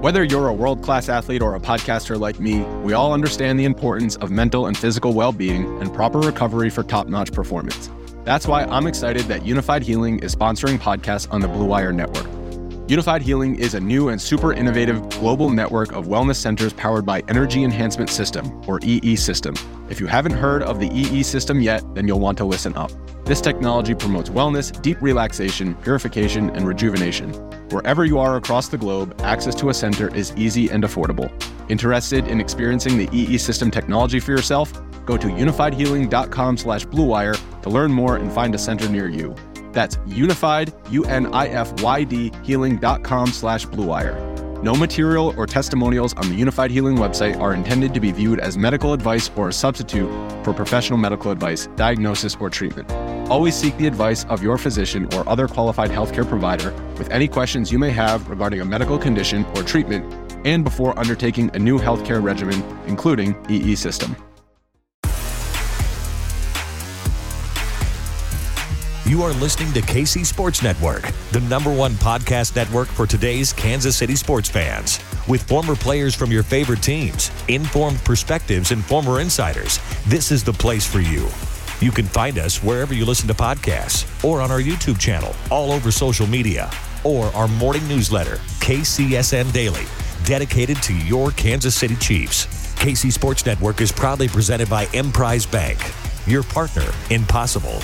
Whether you're a world-class athlete or a podcaster like me, we all understand the importance of mental and physical well-being and proper recovery for top-notch performance. That's why I'm excited that Unified Healing is sponsoring podcasts on the Blue Wire Network. Unified Healing is a new and super innovative global network of wellness centers powered by Energy Enhancement System, or EE System. If you haven't heard of the EE System yet, then you'll want to listen up. This technology promotes wellness, deep relaxation, purification, and rejuvenation. Wherever you are across the globe, access to a center is easy and affordable. Interested in experiencing the EE System technology for yourself? Go to unifiedhealing.com/bluewire to learn more and find a center near you. That's unified, UNIFYD, healing.com/bluewire. No material or testimonials on the Unified Healing website are intended to be viewed as medical advice or a substitute for professional medical advice, diagnosis, or treatment. Always seek the advice of your physician or other qualified healthcare provider with any questions you may have regarding a medical condition or treatment and before undertaking a new healthcare regimen, including EE System. You are listening to KC Sports Network, the #1 podcast network for today's Kansas City sports fans. With former players from your favorite teams, informed perspectives, and former insiders, this is the place for you. You can find us wherever you listen to podcasts or on our YouTube channel, all over social media, or our morning newsletter, KCSN Daily, dedicated to your Kansas City Chiefs. KC Sports Network is proudly presented by Emprise Bank, your partner in possible.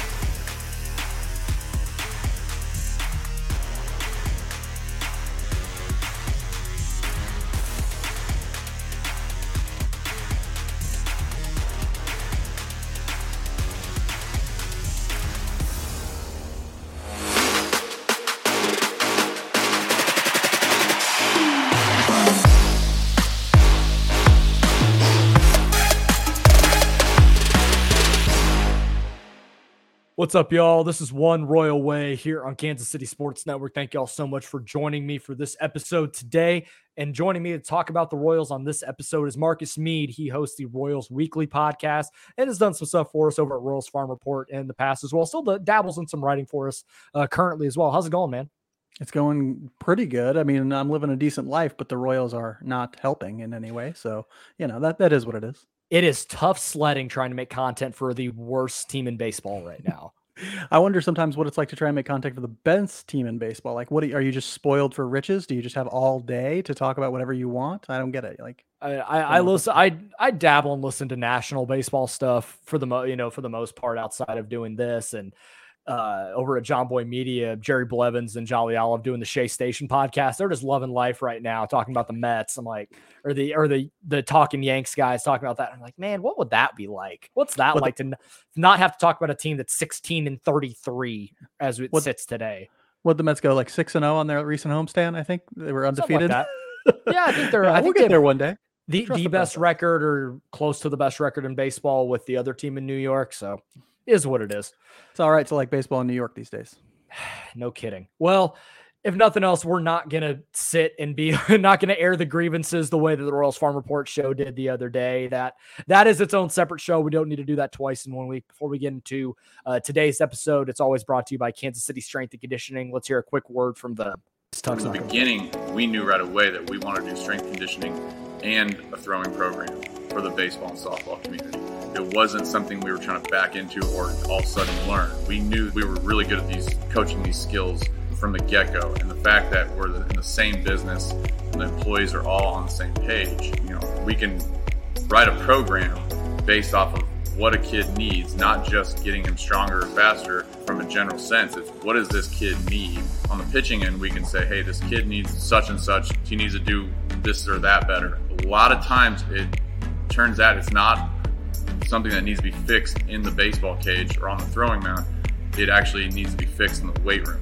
What's up, y'all? This is One Royal Way here on Kansas City Sports Network. Thank y'all so much for joining me for this episode today. And joining me to talk about the Royals on this episode is Marcus Mead. He hosts the Royals Weekly podcast and has done some stuff for us over at Royals Farm Report in the past as well. Still dabbles in some writing for us currently as well. How's it going, man? It's going pretty good. I mean, I'm living a decent life, but the Royals are not helping in any way. So, that is what it is. It is tough sledding trying to make content for the worst team in baseball right now. I wonder sometimes what it's like to try and make content for the best team in baseball. Like, are you just spoiled for riches? Do you just have all day to talk about whatever you want? I don't get it. Like, I listen. I dabble and listen to national baseball stuff for the most part outside of doing this, and over at John Boy Media, Jerry Blevins and Jolly Olive doing the Shea Station podcast. They're just loving life right now, talking about the Mets. I'm like, or the Talking Yanks guys talking about that. I'm like, man, what would that be like? What's that like to not have to talk about a team that's 16-33 as it sits today? Would the Mets go like 6-0 on their recent homestand? I think they were undefeated. Like yeah, I think they're. I think we'll get there one day. The best record or close to the best record in baseball with the other team in New York. So is what it is. It's all right to like baseball in New York these days. No kidding. Well, if nothing else, we're not going to sit and be not going to air the grievances the way that the Royals Farm Report show did the other day. That is its own separate show. We don't need to do that twice in 1 week. Before we get into today's episode, it's always brought to you by Kansas City Strength and Conditioning. Let's hear a quick word from the From the beginning, we knew right away that we wanted to do strength conditioning and a throwing program for the baseball and softball community. It wasn't something we were trying to back into or all of a sudden learn. We knew we were really good at coaching these skills from the get-go. And the fact that we're in the same business and the employees are all on the same page, we can write a program based off of what a kid needs, not just getting him stronger or faster from a general sense. It's what does this kid need? On the pitching end, we can say, hey, this kid needs such and such. He needs to do this or that better. A lot of times it turns out it's not something that needs to be fixed in the baseball cage or on the throwing mound. It actually needs to be fixed in the weight room.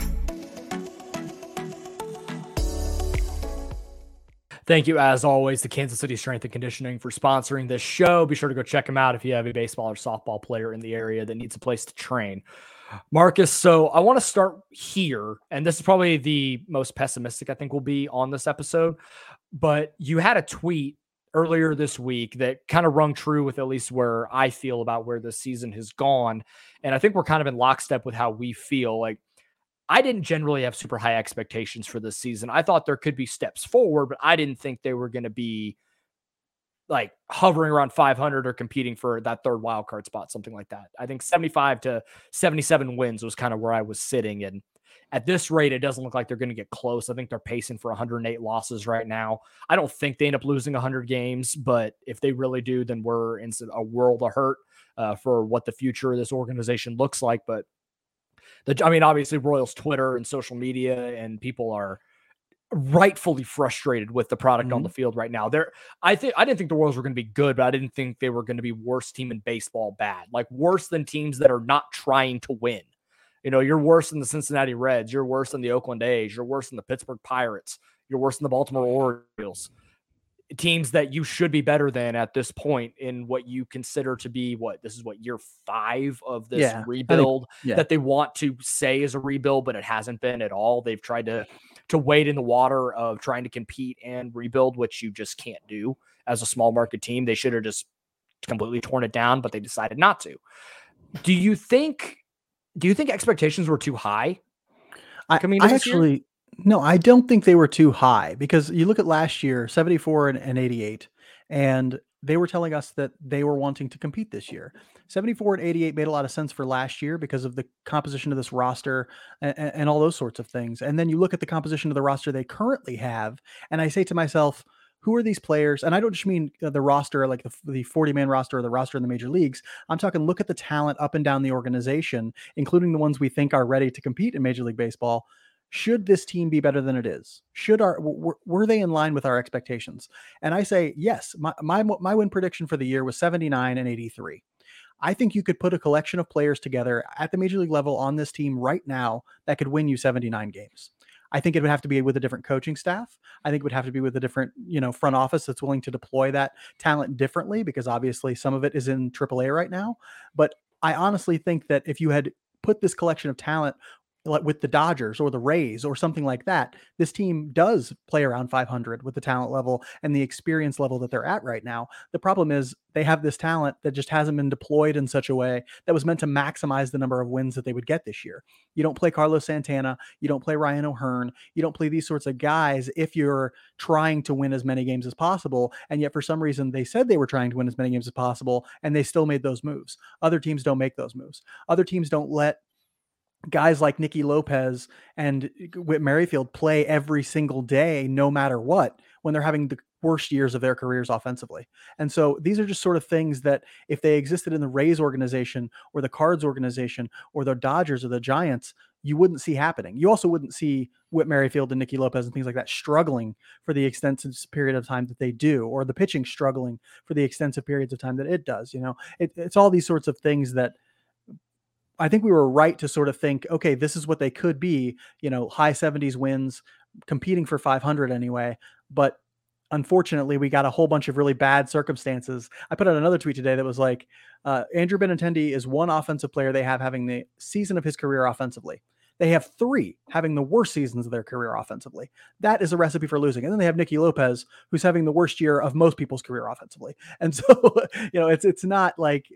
Thank you, as always, to Kansas City Strength and Conditioning for sponsoring this show. Be sure to go check them out if you have a baseball or softball player in the area that needs a place to train. Marcus, so I want to start here, and this is probably the most pessimistic I think will be on this episode, but you had a tweet earlier this week that kind of rung true with at least where I feel about where this season has gone, and I think we're kind of in lockstep with how we feel. Like, I didn't generally have super high expectations for this season. I thought there could be steps forward, but I didn't think they were going to be like hovering around 500 or competing for that third wild card spot, something like that. I think 75 to 77 wins was kind of where I was sitting. And at this rate, it doesn't look like they're going to get close. I think they're pacing for 108 losses right now. I don't think they end up losing 100 games, but if they really do, then we're in a world of hurt for what the future of this organization looks like. But obviously Royals Twitter and social media and people are rightfully frustrated with the product on the field right now. I didn't think the Royals were going to be good, but I didn't think they were going to be worst team in baseball bad, like worse than teams that are not trying to win. You're worse than the Cincinnati Reds. You're worse than the Oakland A's. You're worse than the Pittsburgh Pirates. You're worse than the Baltimore Orioles. Teams that you should be better than at this point in what you consider to be year 5 of this rebuild that they want to say is a rebuild, but it hasn't been at all. They've tried to wade in the water of trying to compete and rebuild, which you just can't do as a small market team. They should have just completely torn it down, but they decided not to. Do you think expectations were too high? No, I don't think they were too high, because you look at last year, 74 and 88, and they were telling us that they were wanting to compete this year. 74 and 88 made a lot of sense for last year because of the composition of this roster and all those sorts of things. And then you look at the composition of the roster they currently have, and I say to myself, who are these players? And I don't just mean the roster, like the 40-man roster or the roster in the major leagues. I'm talking, look at the talent up and down the organization, including the ones we think are ready to compete in Major League Baseball. Should this team be better than it is? Were they in line with our expectations? And I say, yes, my win prediction for the year was 79 and 83. I think you could put a collection of players together at the major league level on this team right now that could win you 79 games. I think it would have to be with a different coaching staff. I think it would have to be with a different, front office that's willing to deploy that talent differently, because obviously some of it is in AAA right now. But I honestly think that if you had put this collection of talent like with the Dodgers or the Rays or something like that, this team does play around 500 with the talent level and the experience level that they're at right now. The problem is they have this talent that just hasn't been deployed in such a way that was meant to maximize the number of wins that they would get this year. You don't play Carlos Santana. You don't play Ryan O'Hearn. You don't play these sorts of guys if you're trying to win as many games as possible. And yet for some reason they said they were trying to win as many games as possible, and they still made those moves. Other teams don't make those moves. Other teams don't let guys like Nicky Lopez and Whit Merrifield play every single day, no matter what, when they're having the worst years of their careers offensively. And so these are just sort of things that if they existed in the Rays organization or the Cards organization or the Dodgers or the Giants, you wouldn't see happening. You also wouldn't see Whit Merrifield and Nicky Lopez and things like that struggling for the extensive period of time that they do, or the pitching struggling for the extensive periods of time that it does. It's all these sorts of things that I think we were right to sort of think, okay, this is what they could be, high 70s wins, competing for 500 anyway. But unfortunately, we got a whole bunch of really bad circumstances. I put out another tweet today that was like, Andrew Benintendi is one offensive player they have having the season of his career offensively. They have 3 having the worst seasons of their career offensively. That is a recipe for losing. And then they have Nicky Lopez, who's having the worst year of most people's career offensively. And so, it's not like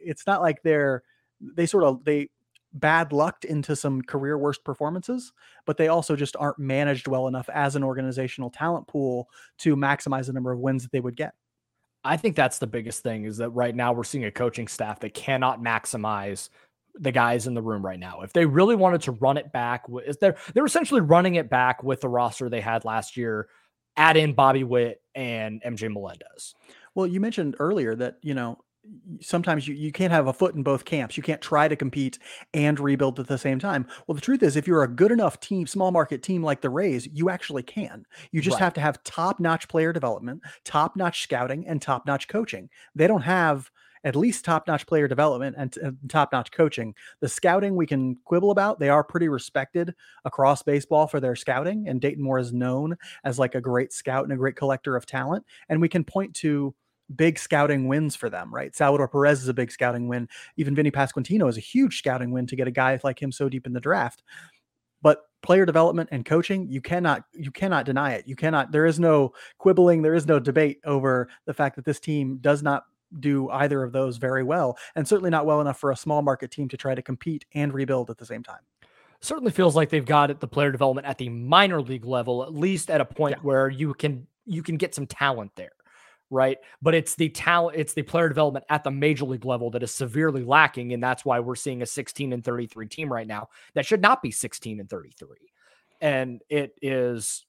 they bad lucked into some career worst performances, but they also just aren't managed well enough as an organizational talent pool to maximize the number of wins that they would get. I think that's the biggest thing, is that right now we're seeing a coaching staff that cannot maximize the guys in the room right now. If they really wanted to run it back, they're essentially running it back with the roster they had last year, add in Bobby Witt and MJ Melendez. Well, you mentioned earlier that, sometimes you can't have a foot in both camps. You can't try to compete and rebuild at the same time. Well, the truth is, if you're a good enough team, small market team like the Rays, you actually can. You just have to have top-notch player development, top-notch scouting, and top-notch coaching. They don't have at least top-notch player development and top-notch coaching. The scouting we can quibble about. They are pretty respected across baseball for their scouting, and Dayton Moore is known as like a great scout and a great collector of talent. And we can point to big scouting wins for them, right? Salvador Perez is a big scouting win. Even Vinny Pasquantino is a huge scouting win to get a guy like him so deep in the draft. But player development and coaching, you cannot deny it. There is no quibbling. There is no debate over the fact that this team does not do either of those very well, and certainly not well enough for a small market team to try to compete and rebuild at the same time. Certainly feels like they've got the player development at the minor league level, at least at a point where you can get some talent there, right? But it's the talent, it's the player development at the major league level that is severely lacking, and that's why we're seeing a 16-33 team right now that should not be 16-33. And it is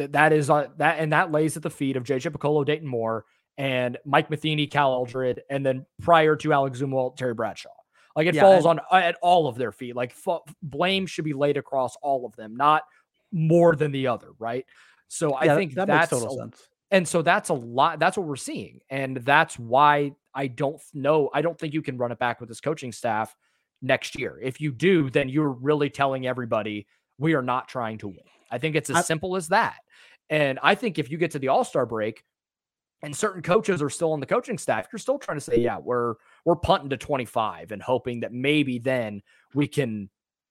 that lays at the feet of JJ Picollo, Dayton Moore, and Mike Matheny, Cal Eldred, and then prior to Alex Zumwalt, Terry Bradshaw. Like it falls on at all of their feet. Like blame should be laid across all of them, not more than the other, right? So I think that makes total sense. And so that's a lot. That's what we're seeing, and that's why I don't think you can run it back with this coaching staff next year. If you do, then you're really telling everybody we are not trying to win. I think it's as simple as that. And I think if you get to the All-Star break and certain coaches are still on the coaching staff, you're still trying to say, yeah, we're punting to 25 and hoping that maybe then we can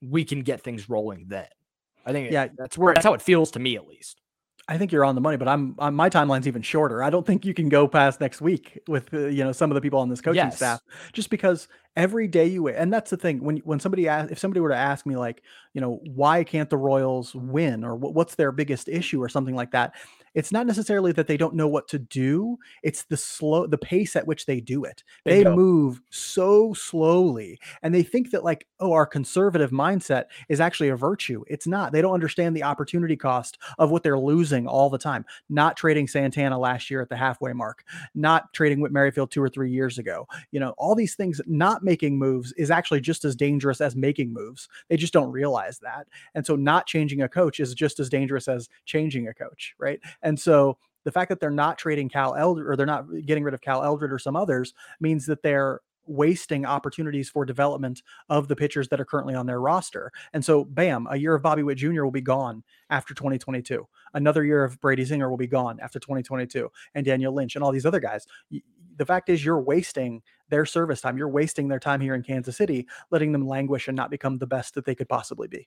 get things rolling then. I think that's how it feels to me, at least. I think you're on the money, but my timeline's even shorter. I don't think you can go past next week with some of the people on this coaching staff, just because every day you wait. And that's the thing, when somebody if somebody were to ask me like, why can't the Royals win, or what's their biggest issue or something like that, it's not necessarily that they don't know what to do. It's the pace at which they do it. They move so slowly, and they think that like, oh, our conservative mindset is actually a virtue. It's not. They don't understand the opportunity cost of what they're losing all the time. Not trading Santana last year at the halfway mark, not trading Whit Merrifield 2 or 3 years ago. All these things, not making moves is actually just as dangerous as making moves. They just don't realize that. And so not changing a coach is just as dangerous as changing a coach, right? And so the fact that they're not trading Cal Eldred, or they're not getting rid of Cal Eldred or some others, means that they're wasting opportunities for development of the pitchers that are currently on their roster. And so, bam, a year of Bobby Witt Jr. will be gone after 2022. Another year of Brady Singer will be gone after 2022, and Daniel Lynch and all these other guys. The fact is, you're wasting their service time. You're wasting their time here in Kansas City, letting them languish and not become the best that they could possibly be.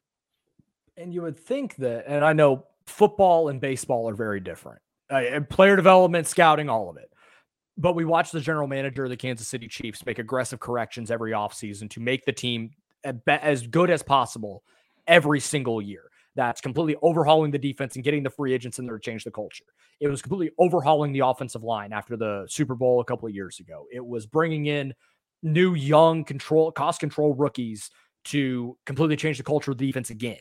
And you would think that, and I know football and baseball are very different. Player development, scouting, all of it. But we watch the general manager of the Kansas City Chiefs make aggressive corrections every offseason to make the team as good as possible every single year. That's completely overhauling the defense and getting the free agents in there to change the culture. It was completely overhauling the offensive line after the Super Bowl a couple of years ago. It was bringing in new, young, cost control rookies to completely change the culture of the defense again.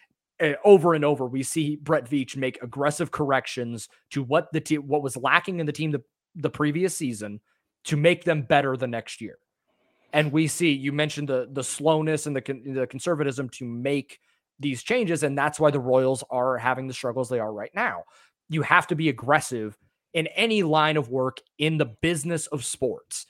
Over and over, we see Brett Veach make aggressive corrections to what was lacking in the team the previous season to make them better the next year. And we see, you mentioned the slowness and the conservatism to make these changes, and that's why the Royals are having the struggles they are right now. You have to be aggressive in any line of work in the business of sports.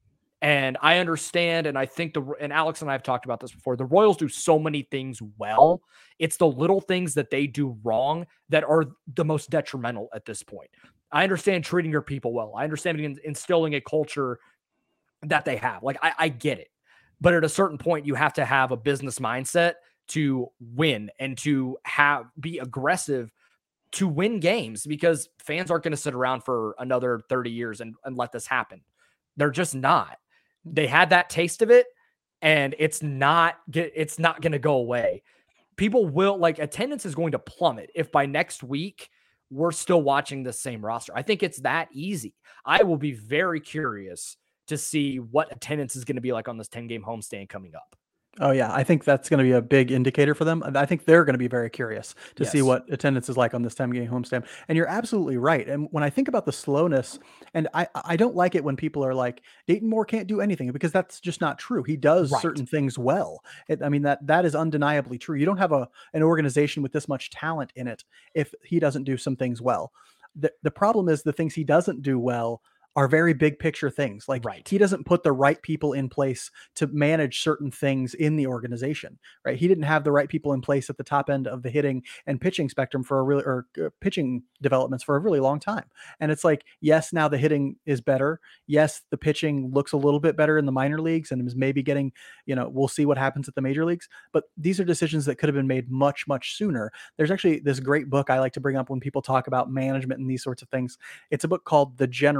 And I understand, and I think and Alex and I have talked about this before, the Royals do so many things well. It's the little things that they do wrong that are the most detrimental at this point. I understand treating your people well. I understand instilling a culture that they have. Like, I get it. But at a certain point, you have to have a business mindset to win and to be aggressive to win games, because fans aren't going to sit around for another 30 years and let this happen. They're just not. They had that taste of it, and it's not going to go away. People will, attendance is going to plummet if by next week we're still watching the same roster. I think it's that easy. I will be very curious to see what attendance is going to be like on this 10-game homestand coming up. Oh, yeah. I think that's going to be a big indicator for them. I think they're going to be very curious to see what attendance is like on this 10-game homestand. And you're absolutely right. And when I think about the slowness, and I don't like it when people are like, Dayton Moore can't do anything, because that's just not true. He does certain things well. That is undeniably true. You don't have an organization with this much talent in it if he doesn't do some things well. The problem is the things he doesn't do well are very big picture things. He doesn't put the right people in place to manage certain things in the organization, right? He didn't have the right people in place at the top end of the hitting and pitching spectrum pitching developments for a really long time. And it's like, yes, now the hitting is better. Yes, the pitching looks a little bit better in the minor leagues and is maybe getting, we'll see what happens at the major leagues, but these are decisions that could have been made much, much sooner. There's actually this great book I like to bring up when people talk about management and these sorts of things. It's a book called The Generals,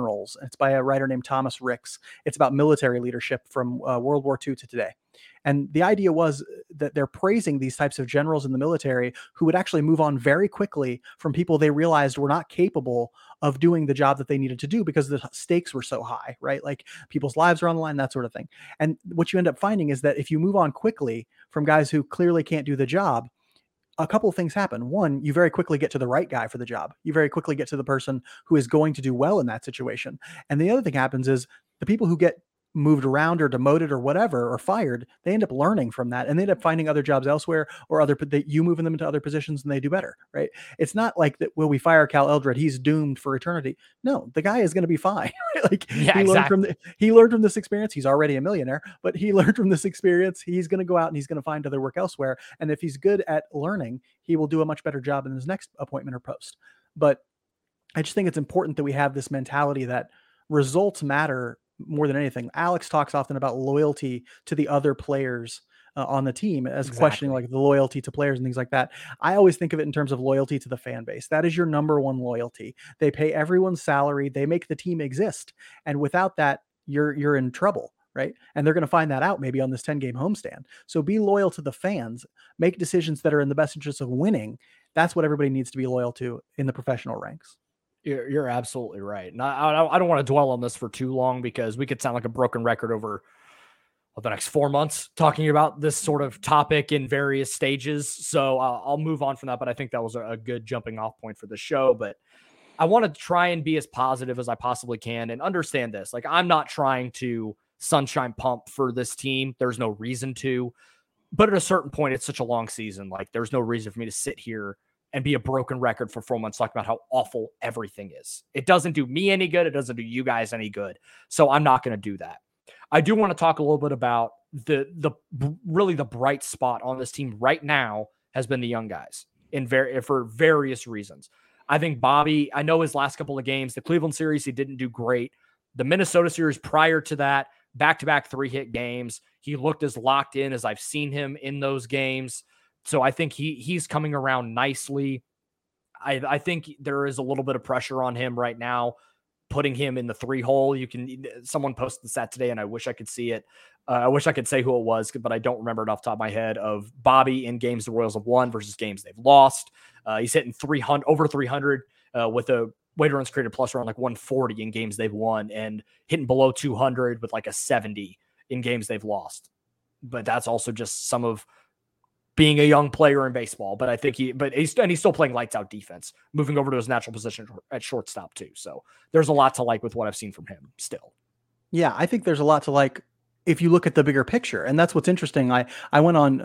It's by a writer named Thomas Ricks. It's about military leadership from World War II to today. And the idea was that they're praising these types of generals in the military who would actually move on very quickly from people they realized were not capable of doing the job that they needed to do because the stakes were so high, right? Like people's lives are on the line, that sort of thing. And what you end up finding is that if you move on quickly from guys who clearly can't do the job, a couple of things happen. One, you very quickly get to the right guy for the job. You very quickly get to the person who is going to do well in that situation. And the other thing happens is the people who get moved around or demoted or whatever, or fired, they end up learning from that and they end up finding other jobs elsewhere, or you moving them into other positions and they do better, right? It's not like that, well, we fire Cal Eldred, he's doomed for eternity. No, the guy is going to be fine. Like he learned from this experience. He's already a millionaire, but he learned from this experience. He's going to go out and he's going to find other work elsewhere. And if he's good at learning, he will do a much better job in his next appointment or post. But I just think it's important that we have this mentality that results matter more than anything. Alex talks often about loyalty to the other players on the team as questioning like the loyalty to players and things like that. I always think of it in terms of loyalty to the fan base. That is your number one loyalty. They pay everyone's salary. They make the team exist. And without that, you're in trouble, right? And they're going to find that out maybe on this 10-game homestand. So be loyal to the fans, make decisions that are in the best interest of winning. That's what everybody needs to be loyal to in the professional ranks. You're absolutely right. And I don't want to dwell on this for too long because we could sound like a broken record over the next 4 months talking about this sort of topic in various stages. So I'll move on from that, but I think that was a good jumping off point for the show. But I want to try and be as positive as I possibly can and understand this. Like, I'm not trying to sunshine pump for this team. There's no reason to. But at a certain point, it's such a long season. Like, there's no reason for me to sit here and be a broken record for 4 months talking about how awful everything is. It doesn't do me any good. It doesn't do you guys any good. So I'm not going to do that. I do want to talk a little bit about the really the bright spot on this team right now has been the young guys for various reasons. I think Bobby, I know his last couple of games, the Cleveland series, he didn't do great. The Minnesota series prior to that, back-to-back 3-hit games, he looked as locked in as I've seen him in those games. So I think he's coming around nicely. I think there is a little bit of pressure on him right now, putting him in the 3-hole. Someone posted the stat today, and I wish I could see it. I wish I could say who it was, but I don't remember it off the top of my head, of Bobby in games the Royals have won versus games they've lost. He's hitting over 300 with a weighted runs created plus around like 140 in games they've won, and hitting below 200 with like a 70 in games they've lost. But that's also just some of being a young player in baseball. But I think he's still playing lights out defense, moving over to his natural position at shortstop too. So there's a lot to like with what I've seen from him still. Yeah, I think there's a lot to like if you look at the bigger picture, and that's what's interesting. I went on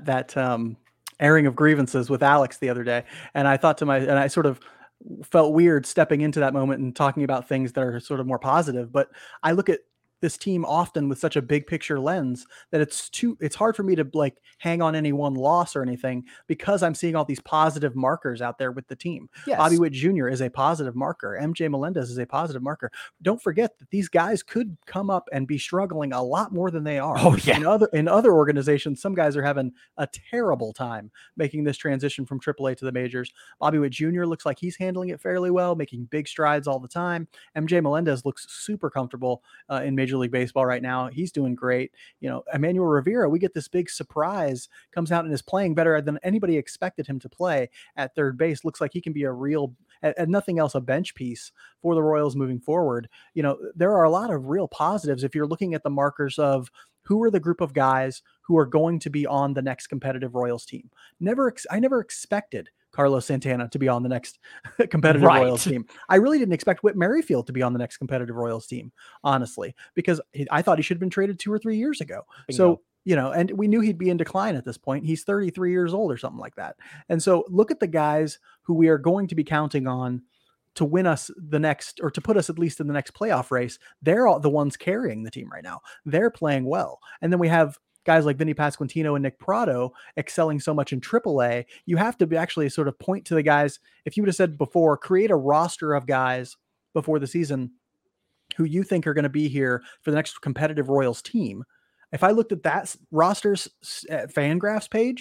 that airing of grievances with Alex the other day, and I thought and I sort of felt weird stepping into that moment and talking about things that are sort of more positive. But I look at this team often with such a big picture lens that it's hard for me to like hang on any one loss or anything, because I'm seeing all these positive markers out there with the team. Yes. Bobby Witt Jr. is a positive marker. MJ Melendez is a positive marker. Don't forget that these guys could come up and be struggling a lot more than they are. Oh yeah. In other organizations, some guys are having a terrible time making this transition from AAA to the majors. Bobby Witt Jr. looks like he's handling it fairly well, making big strides all the time. MJ Melendez looks super comfortable in Major League Baseball right now. He's doing great. Emmanuel Rivera, we get this big surprise, comes out and is playing better than anybody expected him to play at third base. Looks like he can be a real, at nothing else, a bench piece for the Royals moving forward. There are a lot of real positives if you're looking at the markers of who are the group of guys who are going to be on the next competitive Royals team. I never expected Carlos Santana to be on the next competitive Royals team. I really didn't expect Whit Merrifield to be on the next competitive Royals team, honestly, because I thought he should have been traded 2 or 3 years ago. Bingo. So, and we knew he'd be in decline at this point. He's 33 years old or something like that. And so look at the guys who we are going to be counting on to win us the next, or to put us at least in the next playoff race. They're all the ones carrying the team right now. They're playing well. And then we have guys like Vinny Pasquantino and Nick Pratto excelling so much in AAA. You have to actually sort of point to the guys. If you would have said before, create a roster of guys before the season who you think are going to be here for the next competitive Royals team. If I looked at that roster's Fangraphs page,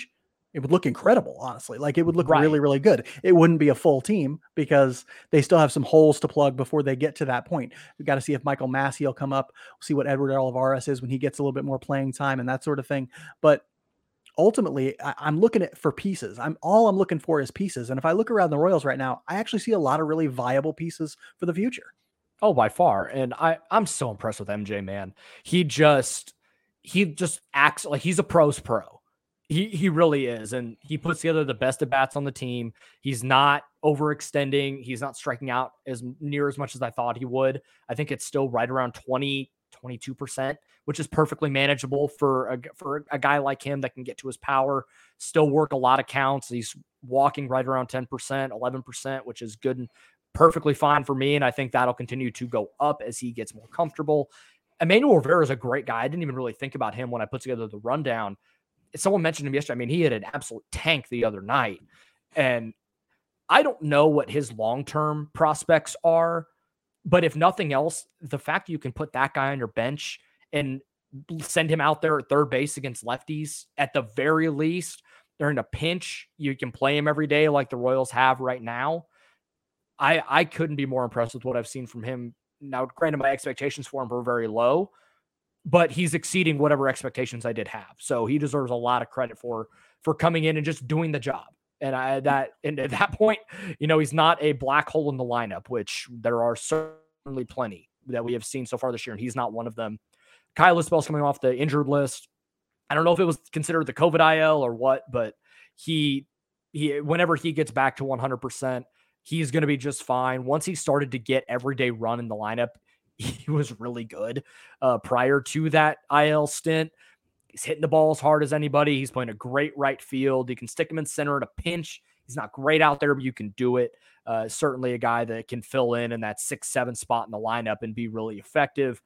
it would look incredible, honestly. Like, it would look Right. really, really good. It wouldn't be a full team because they still have some holes to plug before they get to that point. We've got to see if Michael Massey will come up, see what Edward Olivares is when he gets a little bit more playing time and that sort of thing. But ultimately, I'm looking at for pieces. I'm looking for is pieces. And if I look around the Royals right now, I actually see a lot of really viable pieces for the future. Oh, by far. And I'm so impressed with MJ, man. He just acts like he's a pro's pro. He really is. And he puts together the best at bats on the team. He's not overextending. He's not striking out as much as I thought he would. I think it's still right around 22%, which is perfectly manageable for a guy like him that can get to his power, still work a lot of counts. He's walking right around 10%, 11%, which is good and perfectly fine for me. And I think that'll continue to go up as he gets more comfortable. Emmanuel Rivera is a great guy. I didn't even really think about him when I put together the rundown. Someone mentioned him yesterday. I mean, he had an absolute tank the other night. And I don't know what his long-term prospects are, but if nothing else, the fact that you can put that guy on your bench and send him out there at third base against lefties, at the very least, during a pinch, you can play him every day like the Royals have right now. I couldn't be more impressed with what I've seen from him. Now, granted, my expectations for him were very low, but he's exceeding whatever expectations I did have. So he deserves a lot of credit for coming in and just doing the job. And at that point, he's not a black hole in the lineup, which there are certainly plenty that we have seen so far this year, and he's not one of them. Kyle Isbell's coming off the injured list. I don't know if it was considered the COVID IL or what, but he whenever he gets back to 100%, he's going to be just fine. Once he started to get everyday run in the lineup, he was really good. Prior to that IL stint, he's hitting the ball as hard as anybody. He's playing a great right field. You can stick him in center in a pinch. He's not great out there, but you can do it. Certainly a guy that can fill in that 6-7 spot in the lineup and be really effective.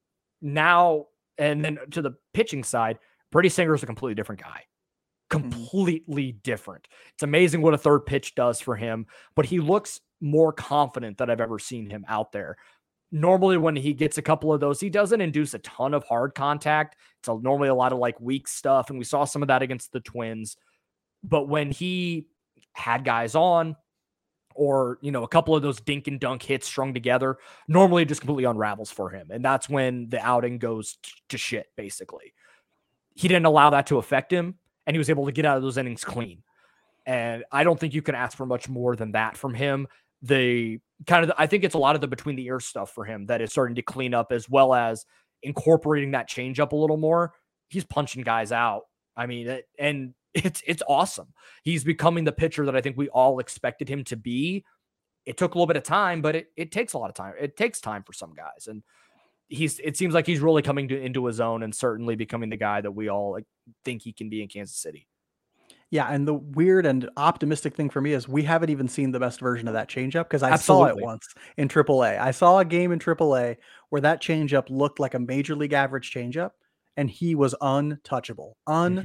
Now, and then to the pitching side, Brady Singer is a completely different guy. Completely different. It's amazing what a third pitch does for him, but he looks more confident than I've ever seen him out there. Normally when he gets a couple of those, he doesn't induce a ton of hard contact. It's normally a lot of like weak stuff. And we saw some of that against the Twins, but when he had guys on or, a couple of those dink and dunk hits strung together, normally it just completely unravels for him. And that's when the outing goes to shit, basically. He didn't allow that to affect him, and he was able to get out of those innings clean. And I don't think you can ask for much more than that from him. I think it's a lot of the between the ears stuff for him that is starting to clean up, as well as incorporating that changeup a little more. He's punching guys out. I mean, and it's awesome. He's becoming the pitcher that I think we all expected him to be. It took a little bit of time, but it takes a lot of time. It takes time for some guys. And it seems like he's really coming into his own and certainly becoming the guy that we all think he can be in Kansas City. Yeah, and the weird and optimistic thing for me is we haven't even seen the best version of that changeup because I Absolutely. saw it once in AAA. I saw a game in AAA where that changeup looked like a major league average changeup, and he was untouchable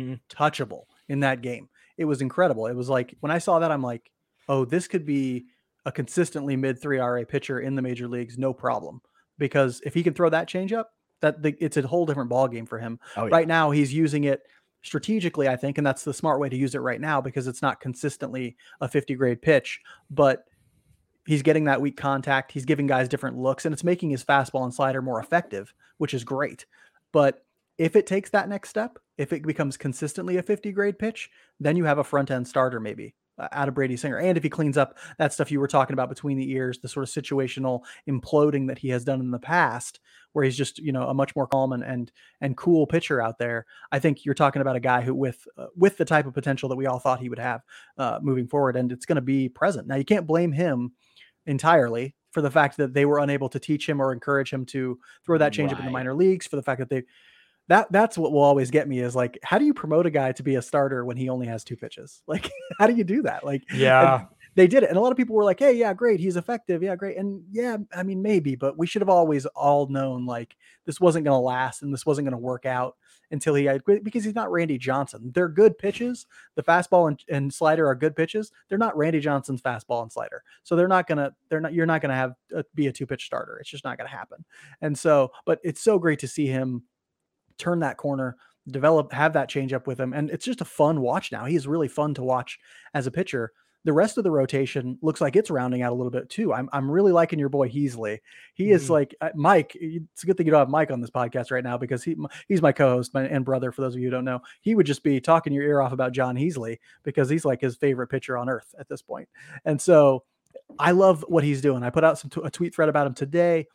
in that game. It was incredible. It was like when I saw that, I'm like, oh, this could be a consistently mid-3 RA pitcher in the major leagues, no problem. Because if he can throw that changeup, it's a whole different ball game for him. Oh, yeah. Right now, he's using it strategically, I think, and that's the smart way to use it right now because it's not consistently a 50 grade pitch, but he's getting that weak contact. He's giving guys different looks, and it's making his fastball and slider more effective, which is great. But if it takes that next step, if it becomes consistently a 50 grade pitch, then you have a front end starter maybe out of Brady Singer. And if he cleans up that stuff you were talking about between the ears, the sort of situational imploding that he has done in the past, where he's just, a much more calm and cool pitcher out there. I think you're talking about a guy who with the type of potential that we all thought he would have moving forward, and it's going to be present. Now you can't blame him entirely for the fact that they were unable to teach him or encourage him to throw that changeup in the minor leagues, for the fact that that's what will always get me is like, how do you promote a guy to be a starter when he only has 2 pitches? Like, how do you do that? Like, yeah, they did it. And a lot of people were like, hey, yeah, great. He's effective. Yeah, great. And yeah, I mean, maybe, but we should have always all known like this wasn't going to last and this wasn't going to work out until because he's not Randy Johnson. They're good pitches. The fastball and slider are good pitches. They're not Randy Johnson's fastball and slider. So you're not going to have be a 2-pitch starter. It's just not going to happen. And so, but it's so great to see him turn that corner, have that changeup with him. And it's just a fun watch now. He is really fun to watch as a pitcher. The rest of the rotation looks like it's rounding out a little bit too. I'm really liking your boy Heasley. He is like Mike. It's a good thing you don't have Mike on this podcast right now, because he's my co-host and brother. For those of you who don't know, he would just be talking your ear off about John Heasley, because he's like his favorite pitcher on earth at this point. And so I love what he's doing. I put out a tweet thread about him today.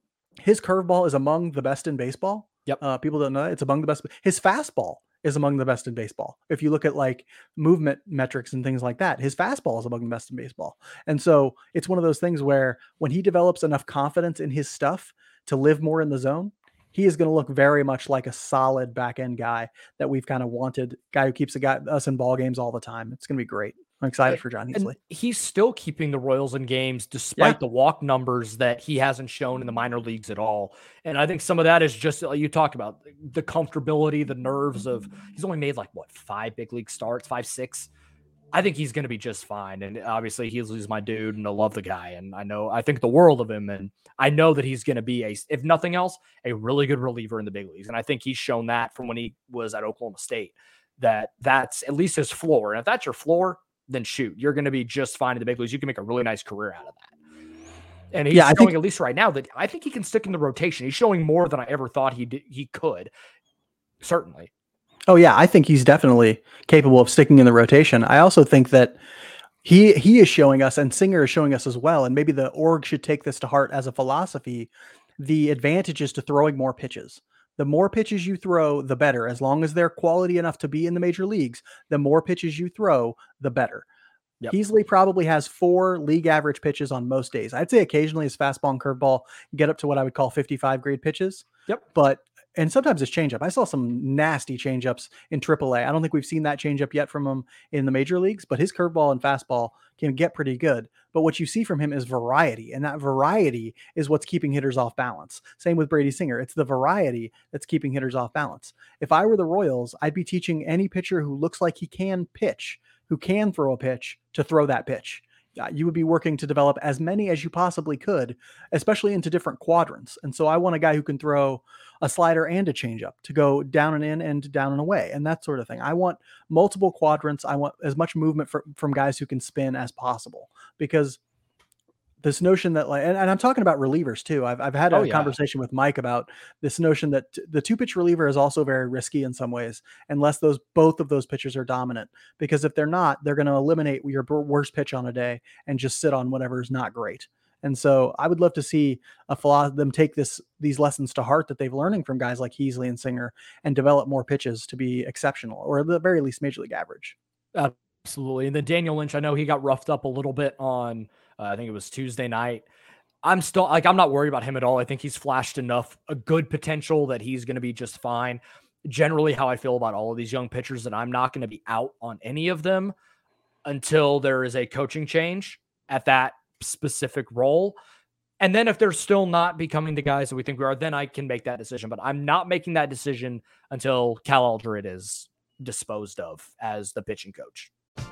His curveball is among the best in baseball. Yep. People don't know that. It's among the best. His fastball is among the best in baseball. If you look at like movement metrics and things like that, his fastball is among the best in baseball. And so it's one of those things where when he develops enough confidence in his stuff to live more in the zone, he is going to look very much like a solid back end guy that we've kind of wanted, guy who keeps us in ball games all the time. It's going to be great. I'm excited for John Heasley. And he's still keeping the Royals in games despite the walk numbers that he hasn't shown in the minor leagues at all. And I think some of that is just like you talked about, the comfortability, the nerves of, he's only made like 5 big league starts, 5, 6. I think he's going to be just fine. And obviously Heasley's my dude and I love the guy. And I think the world of him. And I know that he's going to be if nothing else, a really good reliever in the big leagues. And I think he's shown that from when he was at Oklahoma State, that's at least his floor. And if that's your floor, then shoot, you're going to be just fine in the big leagues. You can make a really nice career out of that. And he's showing, at least right now, that I think he can stick in the rotation. He's showing more than I ever thought he could. Certainly. Oh yeah. I think he's definitely capable of sticking in the rotation. I also think that he is showing us, and Singer is showing us as well, and maybe the org should take this to heart as a philosophy, the advantages to throwing more pitches. The more pitches you throw, the better. As long as they're quality enough to be in the major leagues, the more pitches you throw, the better. Yep. Heasley probably has 4 league average pitches on most days. I'd say occasionally his fastball and curveball get up to what I would call 55 grade pitches. Yep. And sometimes it's changeup. I saw some nasty changeups in AAA. I don't think we've seen that changeup yet from him in the major leagues, but his curveball and fastball can get pretty good. But what you see from him is variety, and that variety is what's keeping hitters off balance. Same with Brady Singer. It's the variety that's keeping hitters off balance. If I were the Royals, I'd be teaching any pitcher who looks like he can pitch, who can throw a pitch, to throw that pitch. You would be working to develop as many as you possibly could, especially into different quadrants. And so I want a guy who can throw a slider and a changeup to go down and in and down and away and that sort of thing. I want multiple quadrants. I want as much movement from guys who can spin as possible, because this notion that and I'm talking about relievers too. I've had a conversation with Mike about this notion that the 2-pitch reliever is also very risky in some ways, unless both of those pitchers are dominant, because if they're not, they're going to eliminate your worst pitch on a day and just sit on whatever is not great. And so I would love to see them take these lessons to heart that they've learning from guys like Heasley and Singer and develop more pitches to be exceptional, or at the very least major league average. Absolutely. And then Daniel Lynch, I know he got roughed up a little bit on I think it was Tuesday night. I'm not worried about him at all. I think he's flashed a good potential that he's going to be just fine. Generally how I feel about all of these young pitchers, that I'm not going to be out on any of them until there is a coaching change at that specific role. And then if they're still not becoming the guys that we think we are, then I can make that decision. But I'm not making that decision until Cal Aldred is disposed of as the pitching coach.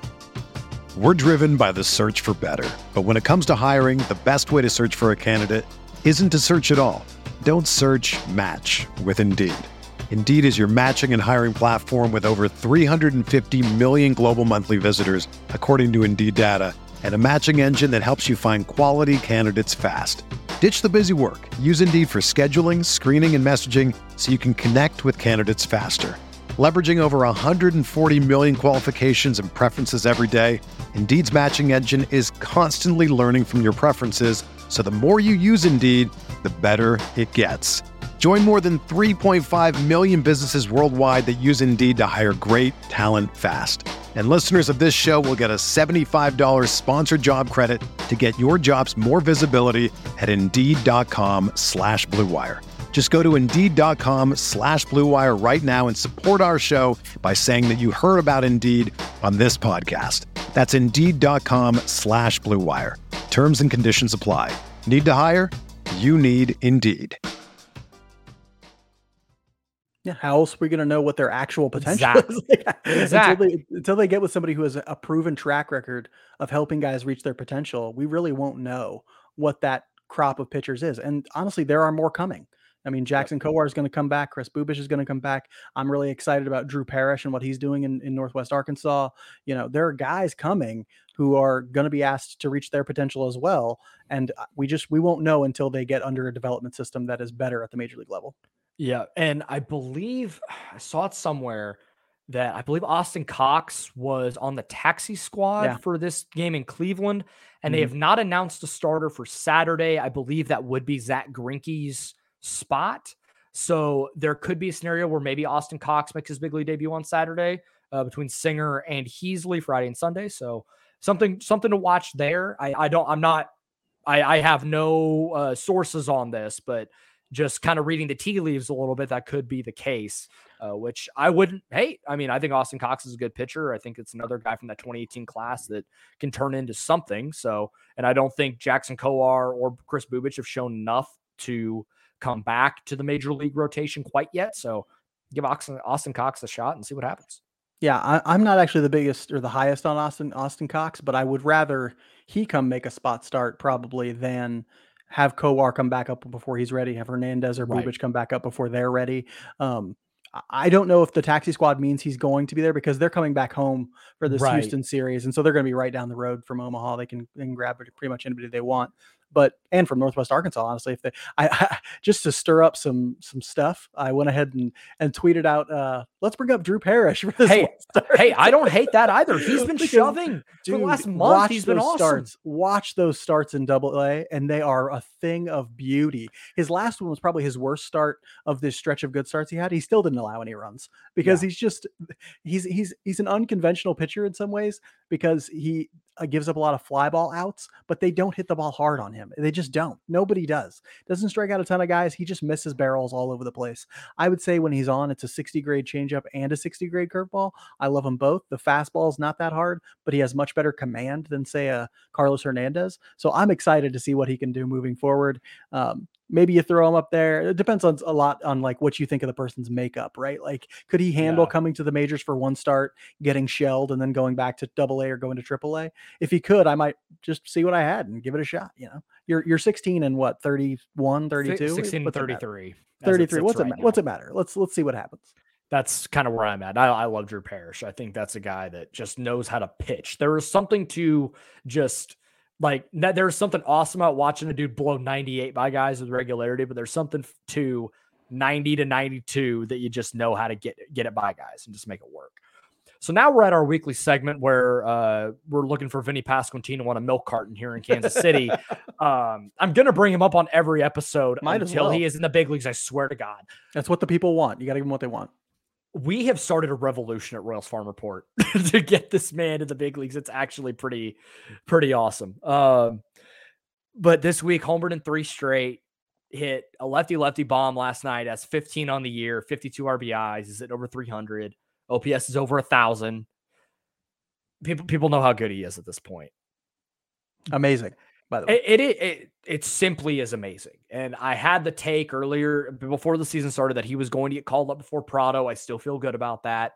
We're driven by the search for better. But when it comes to hiring, the best way to search for a candidate isn't to search at all. Don't search, match with Indeed. Indeed is your matching and hiring platform with over 350 million global monthly visitors, according to Indeed data, and a matching engine that helps you find quality candidates fast. Ditch the busy work. Use Indeed for scheduling, screening, and messaging so you can connect with candidates faster. Leveraging over 140 million qualifications and preferences every day, Indeed's matching engine is constantly learning from your preferences, so the more you use Indeed, the better it gets. Join more than 3.5 million businesses worldwide that use Indeed to hire great talent fast. And listeners of this show will get a $75 sponsored job credit to get your jobs more visibility at Indeed.com/Blue Wire. Just go to Indeed.com/Blue Wire right now and support our show by saying that you heard about Indeed on this podcast. That's Indeed.com/Blue Wire. Terms and conditions apply. Need to hire? You need Indeed. Yeah, how else are we going to know what their actual potential is? Exactly. Until they get with somebody who has a proven track record of helping guys reach their potential, we really won't know what that crop of pitchers is. And honestly, there are more coming. I mean, Jackson Kowar is going to come back. Chris Bubic is going to come back. I'm really excited about Drew Parrish and what he's doing in Northwest Arkansas. There are guys coming who are going to be asked to reach their potential as well. And we won't know until they get under a development system that is better at the major league level. Yeah. And I believe I saw it somewhere that I believe Austin Cox was on the taxi squad for this game in Cleveland, and they have not announced a starter for Saturday. I believe that would be Zach Greinke's spot. So there could be a scenario where maybe Austin Cox makes his big league debut on Saturday between Singer and Heasley Friday and Sunday. So something to watch there. I have no sources on this, but just kind of reading the tea leaves a little bit, that could be the case, which I wouldn't hate. I mean, I think Austin Cox is a good pitcher. I think it's another guy from that 2018 class that can turn into something. So, and I don't think Jackson Kowar or Chris Bubic have shown enough to come back to the major league rotation quite yet. So give Austin Cox a shot and see what happens. Yeah, I'm not actually the biggest or the highest on Austin Cox, but I would rather he come make a spot start probably than have Kowar come back up before he's ready, have Hernandez or Bubic come back up before they're ready. I don't know if the taxi squad means he's going to be there because they're coming back home for this Houston series. And so they're going to be right down the road from Omaha. They can grab pretty much anybody they want. And from Northwest Arkansas, honestly, if I just to stir up some stuff, I went ahead and tweeted out, let's bring up Drew Parrish for this. Hey, I don't hate that either. He's been shoving for the last month. He's been awesome. Watch those starts in AA, and they are a thing of beauty. His last one was probably his worst start of this stretch of good starts he had. He still didn't allow any runs because he's an unconventional pitcher in some ways because he gives up a lot of fly ball outs, but they don't hit the ball hard on him. They just don't. Nobody does. Doesn't strike out a ton of guys. He just misses barrels all over the place. I would say when he's on, it's a 60 grade changeup and a 60 grade curveball. I love them both. The fastball is not that hard, but he has much better command than say a Carlos Hernandez. So I'm excited to see what he can do moving forward. Maybe you throw him up there. It depends on a lot on like what you think of the person's makeup, right? Like, could he handle coming to the majors for one start, getting shelled, and then going back to AA or going to AAA? If he could, I might just see what I had and give it a shot. You're 16 and what, 31, 32? 16 and 33. 33. What's it matter? Let's see what happens. That's kind of where I'm at. I love Drew Parrish. I think that's a guy that just knows how to pitch. There is something to just like that. There's something awesome about watching a dude blow 98 by guys with regularity, but there's something to 90 to 92 that you just know how to get it by guys and just make it work. So now we're at our weekly segment where we're looking for Vinny Pasquantino on a milk carton here in Kansas City. I'm going to bring him up on every episode until he is in the big leagues. I swear to God. That's what the people want. You got to give them what they want. We have started a revolution at Royals Farm Report to get this man to the big leagues. It's actually pretty awesome. But this week, homered in 3 straight, hit a lefty bomb last night, has 15 on the year, 52 RBIs, is at over 300. OPS is over 1,000. People know how good he is at this point. Amazing, by the way. It simply is amazing. And I had the take earlier before the season started that he was going to get called up before Prado. I still feel good about that.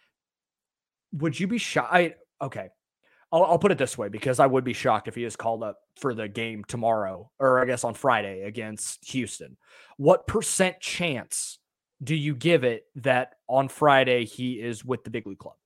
Would you be shocked? Okay. I'll put it this way, because I would be shocked if he is called up for the game tomorrow, or I guess on Friday against Houston. What % chance do you give it that on Friday he is with the big league club?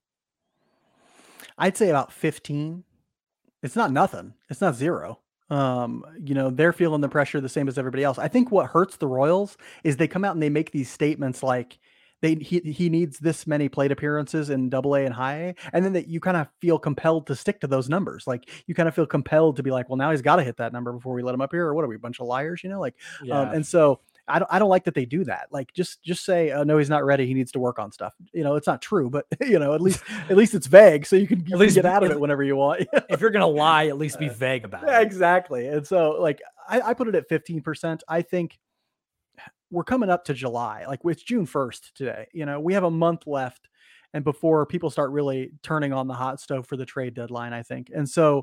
I'd say about 15. It's not nothing. It's not 0. They're feeling the pressure the same as everybody else. I think what hurts the Royals is they come out and they make these statements like he needs this many plate appearances in AA and high A, and then that you kind of feel compelled to stick to those numbers. Like you kind of feel compelled to be like, well, now he's got to hit that number before we let him up here, or what are we, a bunch of liars? And so I don't like that they do that. Like just say, no, he's not ready. He needs to work on stuff. It's not true, but at least it's vague. So you can get out of it whenever you want. If you're going to lie, at least be vague about it. Exactly. And so like, I put it at 15%. I think we're coming up to July, like it's June 1st today. We have a month left and before people start really turning on the hot stove for the trade deadline, I think. And so,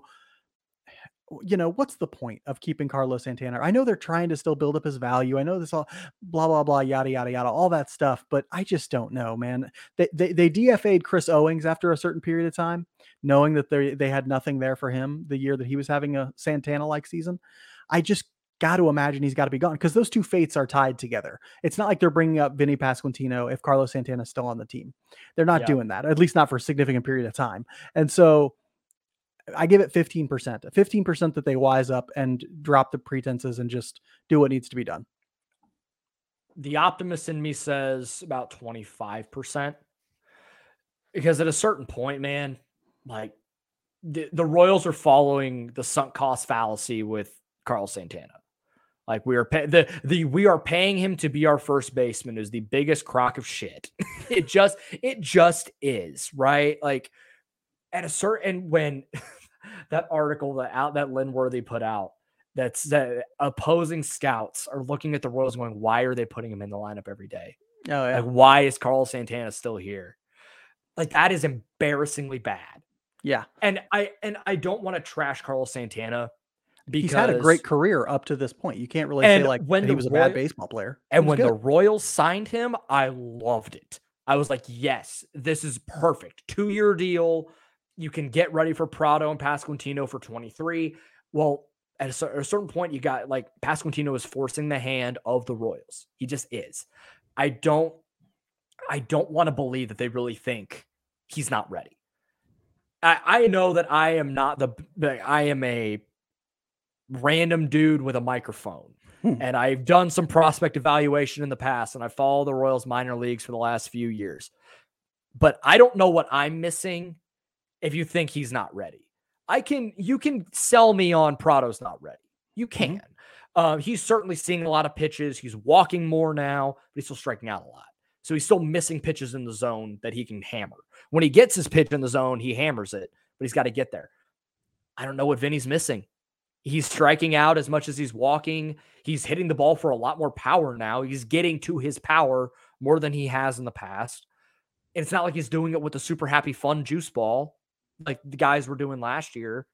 what's the point of keeping Carlos Santana? I know they're trying to still build up his value. I know this all blah, blah, blah, yada, yada, yada, all that stuff, but I just don't know, man. They DFA'd Chris Owings after a certain period of time, knowing that they had nothing there for him the year that he was having a Santana-like season. got to imagine he's got to be gone because those two fates are tied together. It's not like they're bringing up Vinny Pasquantino if Carlos Santana is still on the team. They're not doing that, at least not for a significant period of time. And so I give it 15%, 15% that they wise up and drop the pretenses and just do what needs to be done. The optimist in me says about 25%, because at a certain point, man, like the Royals are following the sunk cost fallacy with Carlos Santana. Like we are we are paying him to be our first baseman is the biggest crock of shit. It just is, right? Like at a certain, when that article that Lynn Worthy put out, that opposing scouts are looking at the Royals going, why are they putting him in the lineup every day? Oh yeah. Like, why is Carlos Santana still here? Like, that is embarrassingly bad. Yeah. And I don't want to trash Carlos Santana because he's had a great career up to this point. You can't really say like when he was a bad baseball player. And when the Royals signed him, I loved it. I was like, yes, this is perfect. 2-year deal. You can get ready for Prado and Pasquantino for 23. Well, at a certain point, you got like Pasquantino is forcing the hand of the Royals. He just is. I don't want to believe that they really think he's not ready. I know that I am not I am a random dude with a microphone. And I've done some prospect evaluation in the past, and I follow the Royals minor leagues for the last few years. But I don't know what I'm missing if you think he's not ready. You can sell me on Prado's not ready. You can. He's certainly seeing a lot of pitches. He's walking more now, but he's still striking out a lot. So he's still missing pitches in the zone that he can hammer. When he gets his pitch in the zone, he hammers it, but he's got to get there. I don't know what Vinny's missing. He's striking out as much as he's walking. He's hitting the ball for a lot more power now. He's getting to his power more than he has in the past. And it's not like he's doing it with a super happy, fun juice ball like the guys were doing last year.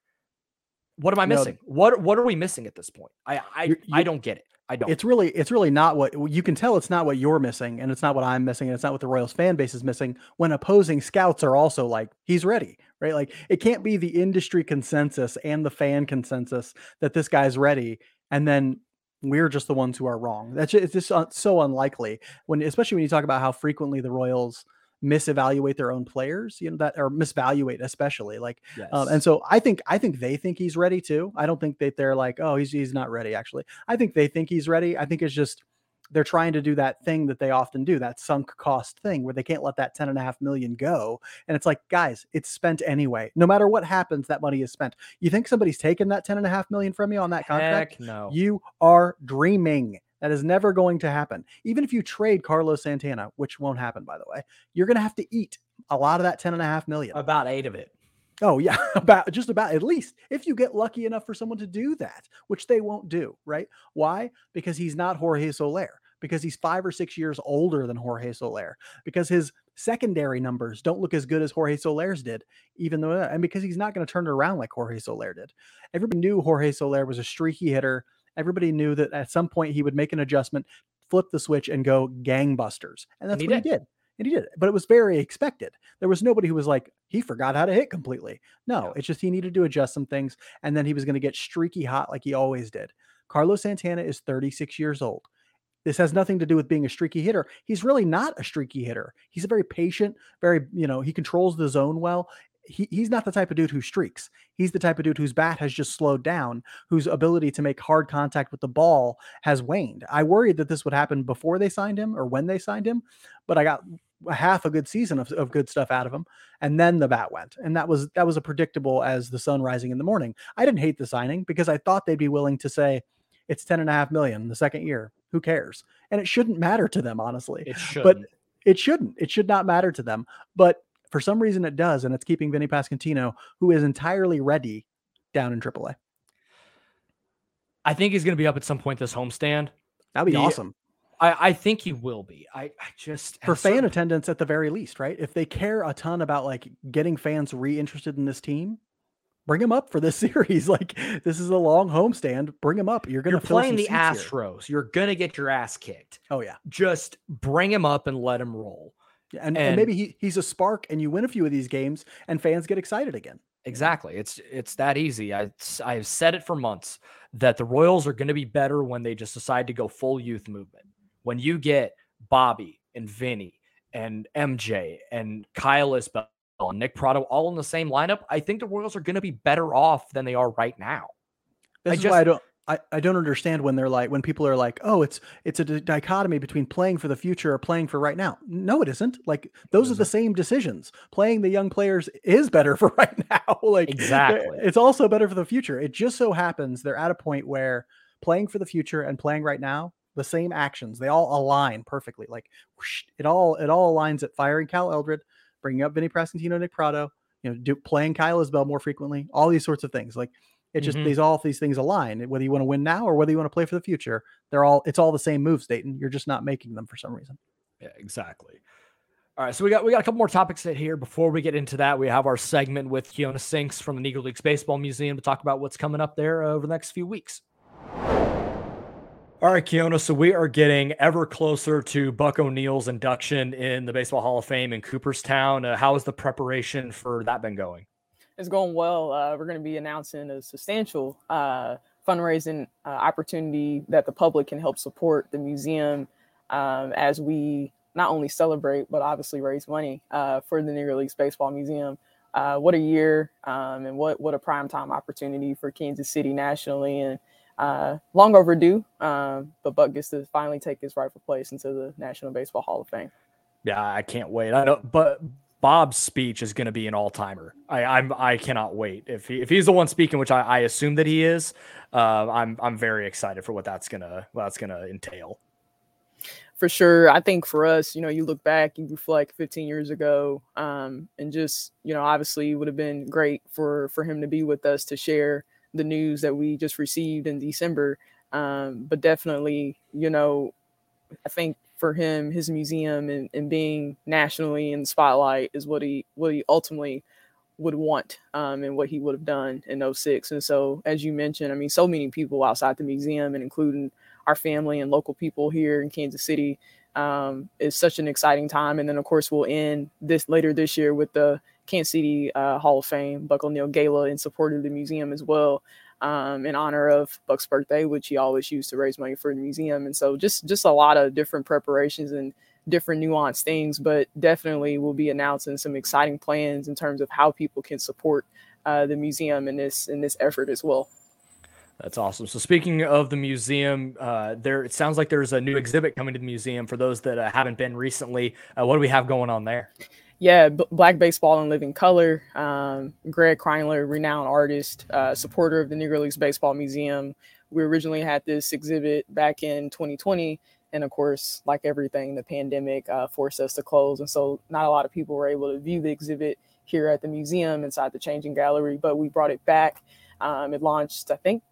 What am I missing? What are we missing at this point? I don't get it. I don't. It's really not what you can tell. It's not what you're missing, and it's not what I'm missing, and it's not what the Royals fan base is missing. When opposing scouts are also like, he's ready, right? Like it can't be the industry consensus and the fan consensus that this guy's ready, and then we're just the ones who are wrong. It's just so unlikely especially when you talk about how frequently the Royals misevaluate their own players, or misvaluate, especially yes. And so I think they think he's ready too. I don't think that they're like, oh, he's not ready. Actually, I think they think he's ready. I think it's just, they're trying to do that thing that they often do, that sunk cost thing where they can't let that $10.5 million go. And it's like, guys, it's spent anyway. No matter what happens, that money is spent. You think somebody's taken that $10.5 million from you on that contract? Heck no. You are dreaming. That is never going to happen. Even if you trade Carlos Santana, which won't happen, by the way, you're going to have to eat a lot of that $10.5 million. About 8 of it. Oh yeah, about at least, if you get lucky enough for someone to do that, which they won't do, right? Why? Because he's not Jorge Soler, because he's 5 or 6 years older than Jorge Soler, because his secondary numbers don't look as good as Jorge Soler's did, and because he's not going to turn it around like Jorge Soler did. Everybody knew Jorge Soler was a streaky hitter. Everybody knew that at some point he would make an adjustment, flip the switch, and go gangbusters. And that's what he did. And he did it. But it was very expected. There was nobody who was like, he forgot how to hit completely. No, It's just he needed to adjust some things, and then he was going to get streaky hot like he always did. Carlos Santana is 36 years old. This has nothing to do with being a streaky hitter. He's really not a streaky hitter. He's a very patient, he controls the zone well. He's not the type of dude who streaks. He's the type of dude whose bat has just slowed down, whose ability to make hard contact with the ball has waned. I worried that this would happen before they signed him or when they signed him, but I got half a good season of good stuff out of him. And then the bat went. And that was a predictable as the sun rising in the morning. I didn't hate the signing because I thought they'd be willing to say it's $10.5 million the second year. Who cares? And it shouldn't matter to them, honestly. It shouldn't. But it shouldn't. It should not matter to them. But for some reason it does, and it's keeping Vinny Pasquantino, who is entirely ready, down in AAA. I think he's going to be up at some point this homestand. That'd be awesome. I think he will be. I just for fan attendance at the very least, right? If they care a ton about like getting fans re-interested in this team, bring him up for this series. Like this is a long homestand. Bring him up. You're playing the Astros. You're going to get your ass kicked. Oh yeah. Just bring him up and let him roll. And maybe he's a spark and you win a few of these games and fans get excited again. Exactly. It's that easy. I've said it for months that the Royals are going to be better when they just decide to go full youth movement. When you get Bobby and Vinny and MJ and Kyle Isbell and Nick Prado all in the same lineup, I think the Royals are going to be better off than they are right now. This is why I don't understand when people are like, oh, it's a dichotomy between playing for the future or playing for right now. No, it isn't. Like, those are the same decisions. Playing the young players is better for right now. Like, exactly. It's also better for the future. It just so happens they're at a point where playing for the future and playing right now, the same actions, they all align perfectly. Like, whoosh, it all aligns at firing Cal Eldred, bringing up Vinny Prasantino, Nick Prado, playing Kyle Isbell more frequently, all these sorts of things. Like, it just these things align. Whether you want to win now or whether you want to play for the future, it's all the same moves, Dayton. You're just not making them for some reason. Yeah, exactly. All right, so we got a couple more topics here. Before we get into that, we have our segment with Keona Sinks from the Negro Leagues Baseball Museum to talk about what's coming up there over the next few weeks. All right, Keona, so we are getting ever closer to Buck O'Neill's induction in the Baseball Hall of Fame in Cooperstown. How has the preparation for that been going? It's going well. We're going to be announcing a substantial fundraising opportunity that the public can help support the museum as we not only celebrate, but obviously raise money for the Negro Leagues Baseball Museum. What a year and what a primetime opportunity for Kansas City nationally, and long overdue. But Buck gets to finally take his rightful place into the National Baseball Hall of Fame. Yeah, I can't wait. I know, but Bob's speech is going to be an all-timer. I cannot wait. If he's the one speaking, which I assume that he is, I'm very excited for what that's gonna entail. For sure. I think for us, you look back, you reflect 15 years ago, and just, obviously it would have been great for him to be with us to share the news that we just received in December. But definitely, I think for him, his museum and being nationally in the spotlight is what he ultimately would want and what he would have done in 2006. And so, as you mentioned, so many people outside the museum and including our family and local people here in Kansas City is such an exciting time. And then, of course, we'll end later this year with the Kansas City Hall of Fame Buck O'Neill Gala in support of the museum as well, in honor of Buck's birthday, which he always used to raise money for the museum. And so just a lot of different preparations and different nuanced things, but definitely we'll be announcing some exciting plans in terms of how people can support the museum in this effort as well. That's awesome. So speaking of the museum, it sounds like there's a new exhibit coming to the museum for those that haven't been recently. What do we have going on there? Yeah, Black Baseball in Living Color. Greg Kreinler, renowned artist, supporter of the Negro Leagues Baseball Museum. We originally had this exhibit back in 2020. And of course, like everything, the pandemic forced us to close. And so not a lot of people were able to view the exhibit here at the museum inside the Changing Gallery, but we brought it back. It launched, I think,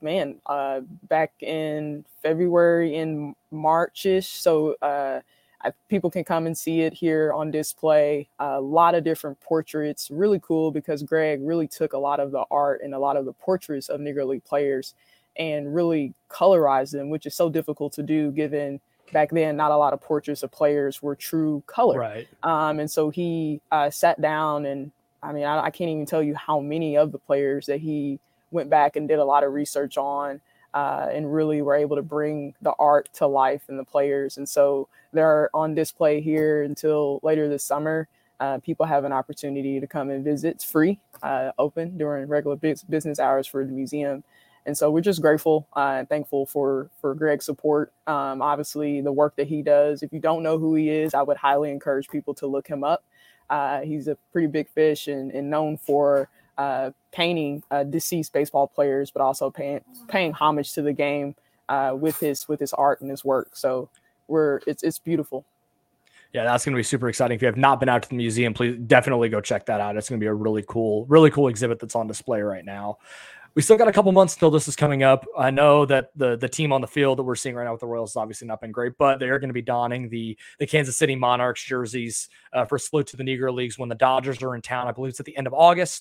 back in February, in March-ish. So people can come and see it here on display. A lot of different portraits. Really cool because Greg really took a lot of the art and a lot of the portraits of Negro League players and really colorized them, which is so difficult to do given back then not a lot of portraits of players were true color. Right. And so he sat down and, I can't even tell you how many of the players that he went back and did a lot of research on and really were able to bring the art to life in the players. And so they're on display here until later this summer. People have an opportunity to come and visit. It's free, open during regular business hours for the museum. And so we're just grateful and thankful for Greg's support. Obviously, the work that he does. If you don't know who he is, I would highly encourage people to look him up. He's a pretty big fish and known for painting deceased baseball players, but also paying homage to the game with his art and his work. So it's beautiful. Yeah, that's going to be super exciting. If you have not been out to the museum, please definitely go check that out. It's going to be a really cool exhibit that's on display right now. We still got a couple months until this is coming up. I know that the team on the field that we're seeing right now with the Royals has obviously not been great, but they're going to be donning the Kansas City Monarchs jerseys for salute to the Negro Leagues when the Dodgers are in town. I believe it's at the end of August.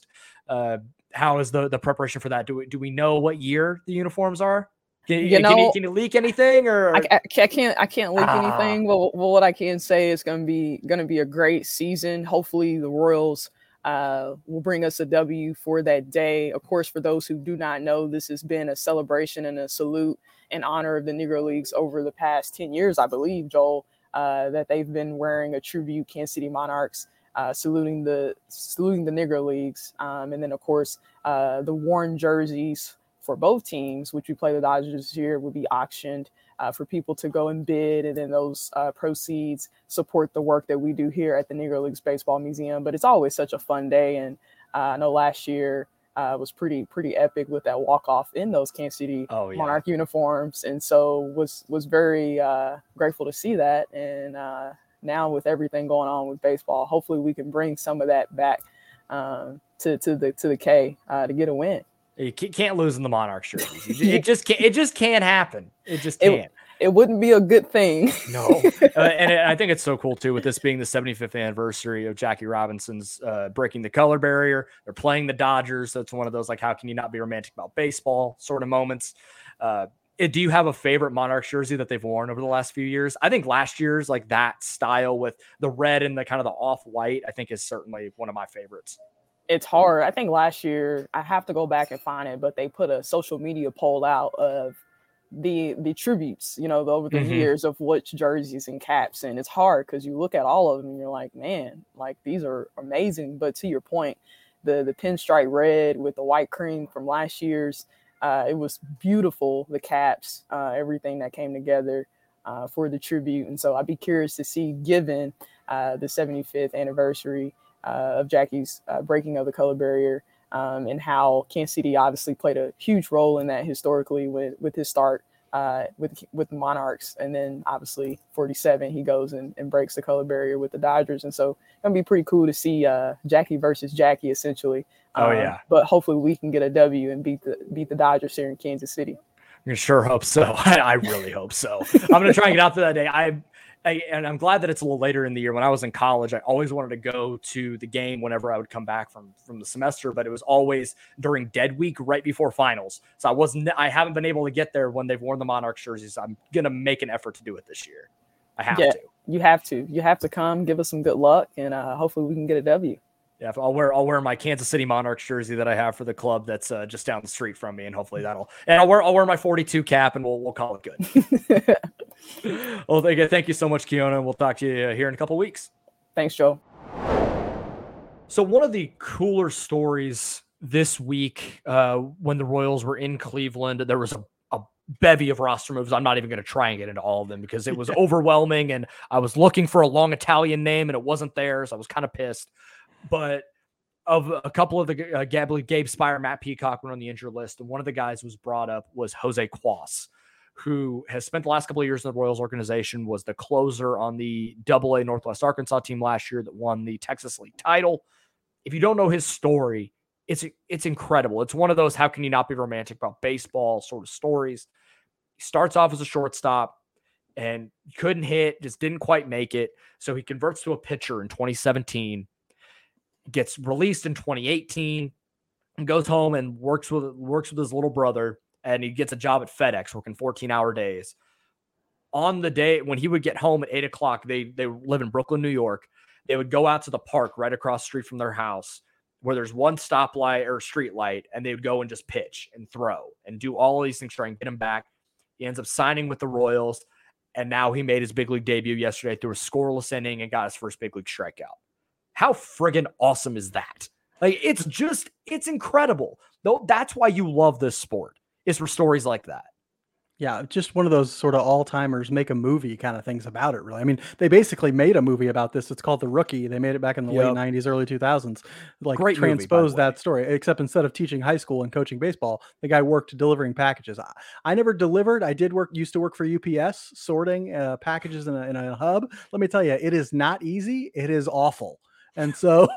How is the preparation for that? Do we know what year the uniforms are? Can you leak anything? Or I can't leak anything. Well, what I can say is going to be a great season. Hopefully the Royals will bring us a W for that day. Of course, for those who do not know, this has been a celebration and a salute in honor of the Negro Leagues over the past 10 years, I believe, Joel, that they've been wearing a tribute Kansas City Monarchs, saluting the Negro Leagues. And then, of course, the worn jerseys for both teams, which we play the Dodgers this year, will be auctioned for people to go and bid. And then those proceeds support the work that we do here at the Negro Leagues Baseball Museum. But it's always such a fun day. And I know last year was pretty epic with that walk-off in those Kansas City Monarch uniforms. And so was very grateful to see that. And now with everything going on with baseball, hopefully we can bring some of that back to the K to get a win. You can't lose in the Monarchs jerseys. It just can't happen. It just can't. It wouldn't be a good thing. No. I think it's so cool too, with this being the 75th anniversary of Jackie Robinson's breaking the color barrier. They're playing the Dodgers. So it's one of those, like, how can you not be romantic about baseball sort of moments. Do you have a favorite Monarchs jersey that they've worn over the last few years? I think last year's, like, that style with the red and the kind of the off-white, I think is certainly one of my favorites. It's hard. I think last year, I have to go back and find it, but they put a social media poll out of the tributes, over the years of which jerseys and caps. And it's hard because you look at all of them and you're like, man, like, these are amazing. But to your point, the pinstripe red with the white cream from last year's, it was beautiful. The caps, everything that came together for the tribute. And so I'd be curious to see, given the 75th anniversary of Jackie's breaking of the color barrier, and how Kansas City obviously played a huge role in that historically with his start with the Monarchs. And then obviously 47, he goes and breaks the color barrier with the Dodgers. And so it's going to be pretty cool to see Jackie versus Jackie, essentially. But hopefully we can get a W and beat the Dodgers here in Kansas City. I sure hope so. I really hope so. I'm going to try and get out to that day. And I'm glad that it's a little later in the year. When I was in college, I always wanted to go to the game whenever I would come back from the semester, but it was always during dead week right before finals. So I haven't been able to get there when they've worn the Monarchs jerseys. I'm going to make an effort to do it this year. I have to. You have to. You have to come, give us some good luck, and hopefully we can get a W. Yeah, I'll wear my Kansas City Monarchs jersey that I have for the club that's just down the street from me, and hopefully I'll wear my 42 cap, and we'll call it good. Well, thank you so much, Keona, and we'll talk to you here in a couple of weeks. Thanks, Joe. So one of the cooler stories this week, when the Royals were in Cleveland, there was a bevy of roster moves. I'm not even going to try and get into all of them because it was overwhelming, and I was looking for a long Italian name, and it wasn't there, so I was kind of pissed. But of a couple of the Gabe Spire, Matt Peacock were on the injured list, and one of the guys who was brought up was Jose Cuas, who has spent the last couple of years in the Royals organization, was the closer on the AA Northwest Arkansas team last year that won the Texas League title. If you don't know his story, it's incredible. It's one of those how can you not be romantic about baseball sort of stories. He starts off as a shortstop and couldn't hit, just didn't quite make it. So he converts to a pitcher in 2017, gets released in 2018, and goes home and works with his little brother. And he gets a job at FedEx working 14-hour days. On the day when he would get home at 8 o'clock, they live in Brooklyn, New York. They would go out to the park right across the street from their house where there's one stoplight or street light, and they would go and just pitch and throw and do all of these things, try and get him back. He ends up signing with the Royals, and now he made his big league debut yesterday through a scoreless inning and got his first big league strikeout. How friggin' awesome is that? Like, it's incredible. Though that's why you love this sport. Is for stories like that. Yeah, just one of those sort of all-timers make a movie kind of things about it, really. I mean, they basically made a movie about this. It's called The Rookie. They made it back in the late 90s, early 2000s. Like, great transposed that story, except instead of teaching high school and coaching baseball, the guy worked delivering packages. I never delivered. I used to work for UPS, sorting packages in a hub. Let me tell you, it is not easy. It is awful. And so,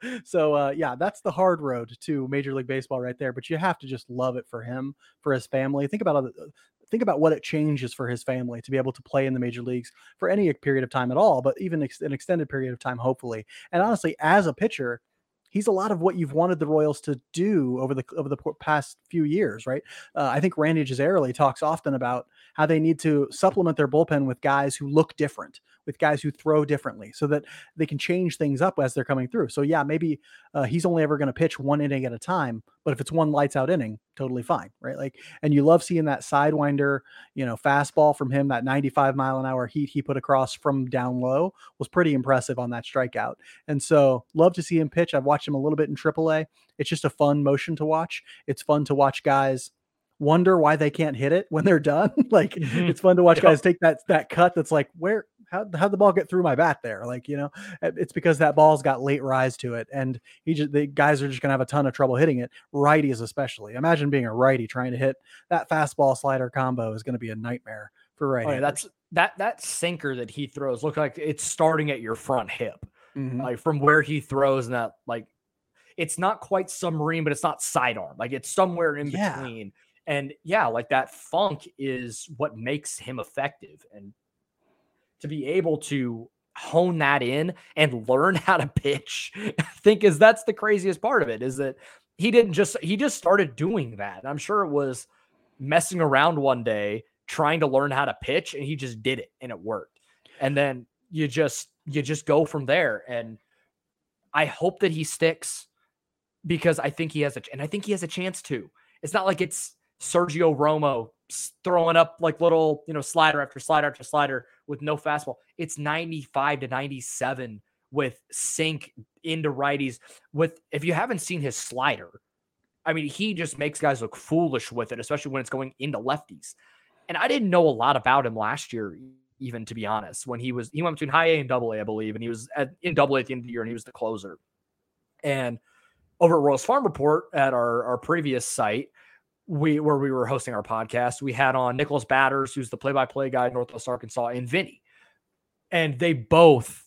yeah, that's the hard road to Major League Baseball right there. But you have to just love it for him, for his family. Think about what it changes for his family to be able to play in the major leagues for any period of time at all, but even an extended period of time, hopefully. And honestly, as a pitcher, he's a lot of what you've wanted the Royals to do over the past few years, right? I think Randy Jazzarelli talks often about how they need to supplement their bullpen with guys who look different, with guys who throw differently, so that they can change things up as they're coming through. So yeah, maybe he's only ever going to pitch one inning at a time, but if it's one lights out inning, totally fine, right? Like, and you love seeing that sidewinder, fastball from him, that 95-mile-an-hour heat he put across from down low was pretty impressive on that strikeout. And so love to see him pitch. I've watched him a little bit in AAA. It's just a fun motion to watch. It's fun to watch guys wonder why they can't hit it when they're done. Like it's fun to watch guys take that cut that's like, how'd the ball get through my bat there? Like, it's because that ball's got late rise to it, and the guys are just gonna have a ton of trouble hitting it. Righties especially. Imagine being a righty trying to hit that fastball slider combo is going to be a nightmare for righty. Oh, yeah, that's that sinker that he throws look like it's starting at your front hip, like from where he throws, and that, like, it's not quite submarine, but it's not sidearm. Like it's somewhere in between. And yeah, like that funk is what makes him effective. And to be able to hone that in and learn how to pitch, I think that's the craziest part of it, is that he just started doing that. And I'm sure it was messing around one day trying to learn how to pitch, and he just did it and it worked. And then you just go from there. And I hope that he sticks, because I think he has a chance to. It's not like it's Sergio Romo throwing up like little, slider after slider after slider with no fastball. It's 95 to 97 with sink into righties. If you haven't seen his slider, I mean, he just makes guys look foolish with it, especially when it's going into lefties. And I didn't know a lot about him last year, even, to be honest. When he went between high A and double A, I believe, and he was in double A at the end of the year, and he was the closer. And over at Royals Farm Report at our previous site, where we were hosting our podcast, we had on Nicholas Batters, who's the play-by-play guy in Northwest Arkansas, and Vinny. And they both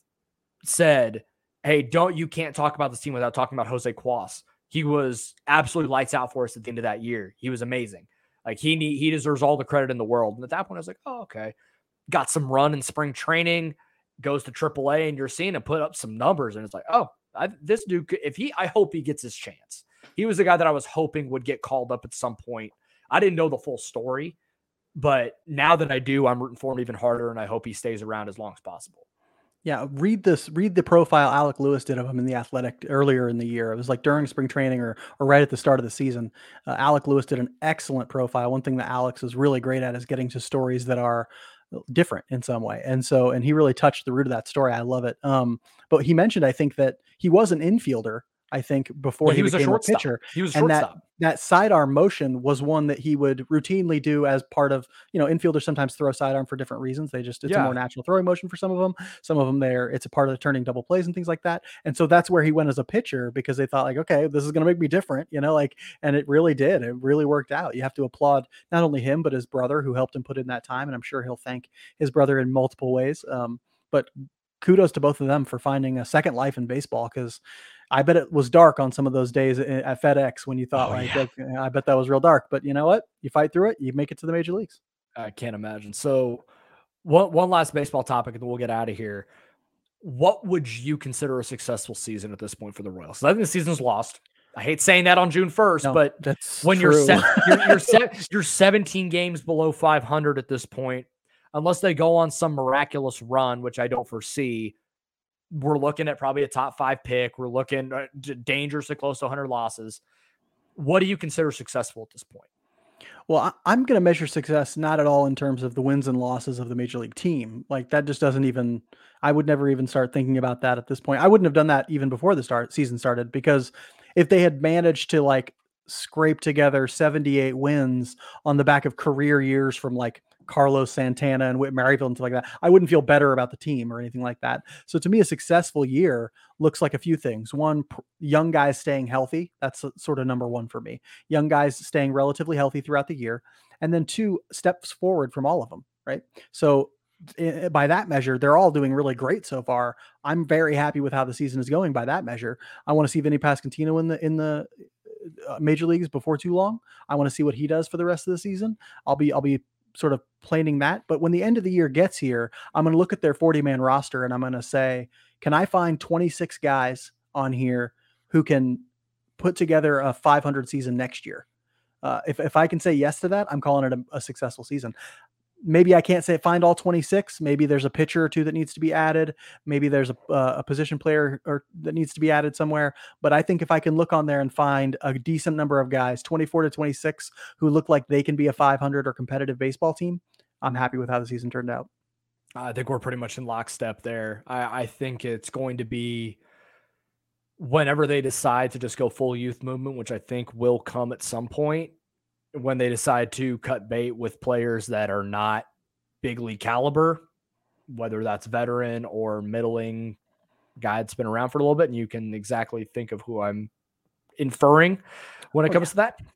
said, hey, you can't talk about this team without talking about Jose Cuas. He was absolutely lights out for us at the end of that year. He was amazing. Like he deserves all the credit in the world. And at that point I was like, oh, okay. Got some run in spring training, goes to AAA, and you're seeing him put up some numbers. And it's like, oh, this dude, I hope he gets his chance. He was the guy that I was hoping would get called up at some point. I didn't know the full story, but now that I do, I'm rooting for him even harder, and I hope he stays around as long as possible. Yeah, read the profile Alec Lewis did of him in The Athletic earlier in the year. It was like during spring training or right at the start of the season. Alec Lewis did an excellent profile. One thing that Alex is really great at is getting to stories that are different in some way. And he really touched the root of that story. I love it. But he mentioned, I think, that he was an infielder, I think, before he was a short pitcher. He was a shortstop. That sidearm motion was one that he would routinely do as part of, infielders sometimes throw sidearm for different reasons. It's a more natural throwing motion for some of them. Some of them it's a part of the turning double plays and things like that. And so that's where he went as a pitcher, because they thought, like, okay, this is going to make me different, and it really did. It really worked out. You have to applaud not only him, but his brother, who helped him put in that time. And I'm sure he'll thank his brother in multiple ways. But kudos to both of them for finding a second life in baseball, because I bet it was dark on some of those days at FedEx when you thought, I bet that was real dark. But you know what? You fight through it. You make it to the major leagues. I can't imagine. So one last baseball topic, and then we'll get out of here. What would you consider a successful season at this point for the Royals? I think the season's lost. I hate saying that on June 1st, but that's when true. you're 17 games below 500 at this point, unless they go on some miraculous run, which I don't foresee. We're looking at probably a top 5 pick. We're looking dangerously close to 100 losses. What do you consider successful at this point? Well, I'm going to measure success not at all in terms of the wins and losses of the major league team. Like that just doesn't even, I would never even start thinking about that at this point. I wouldn't have done that even before the season started, because if they had managed to like scrape together 78 wins on the back of career years from like Carlos Santana and Whit Merrifield and stuff like that, I wouldn't feel better about the team or anything like that. So to me, a successful year looks like a few things. One, young guys staying healthy. That's sort of number one for me. Young guys staying relatively healthy throughout the year. And then 2, steps forward from all of them, right? So by that measure, they're all doing really great so far. I'm very happy with how the season is going by that measure. I want to see Vinny Pasquantino in the major leagues before too long. I want to see what he does for the rest of the season. I'll be sort of planning that. But when the end of the year gets here, I'm going to look at their 40-man roster and I'm going to say, can I find 26 guys on here who can put together a 500 season next year. If I can say yes to that, I'm calling it a successful season. Maybe I can't find all 26. Maybe there's a pitcher or two that needs to be added. Maybe there's a position player that needs to be added somewhere. But I think if I can look on there and find a decent number of guys, 24 to 26, who look like they can be a 500 or competitive baseball team, I'm happy with how the season turned out. I think we're pretty much in lockstep there. I think it's going to be whenever they decide to just go full youth movement, which I think will come at some point, when they decide to cut bait with players that are not big league caliber, whether that's veteran or middling guy that's been around for a little bit. And you can exactly think of who I'm inferring when it comes to that.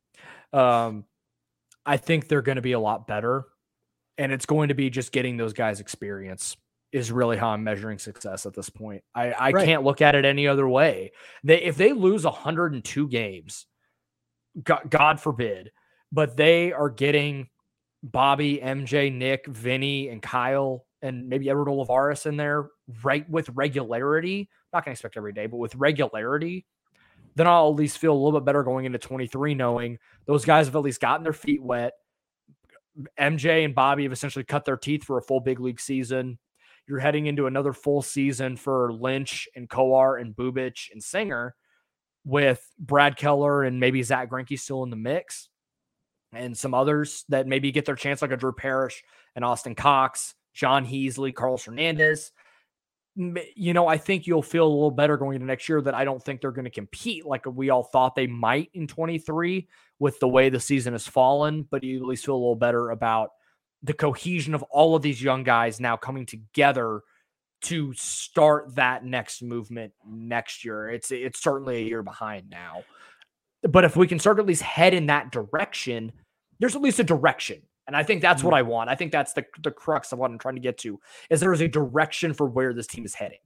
I think they're going to be a lot better, and it's going to be just getting those guys experience is really how I'm measuring success at this point. I can't look at it any other way. If they lose 102 games, God forbid, but they are getting Bobby, MJ, Nick, Vinny, and Kyle, and maybe Edward Olivares in there with regularity. Not going to expect every day, but with regularity, then I'll at least feel a little bit better going into 23, knowing those guys have at least gotten their feet wet. MJ and Bobby have essentially cut their teeth for a full big league season. You're heading into another full season for Lynch and Kowar and Bubic and Singer, with Brad Keller and maybe Zach Greinke still in the mix, and some others that maybe get their chance, like a Drew Parrish and Austin Cox, John Heasley, Carlos Hernandez. I think you'll feel a little better going into next year that I don't think they're going to compete like we all thought they might in 23 with the way the season has fallen, but you at least feel a little better about the cohesion of all of these young guys now coming together to start that next movement next year. It's certainly a year behind now. But if we can start at least head in that direction, there's at least a direction. And I think that's what I want. I think that's the crux of what I'm trying to get to, is there is a direction for where this team is heading.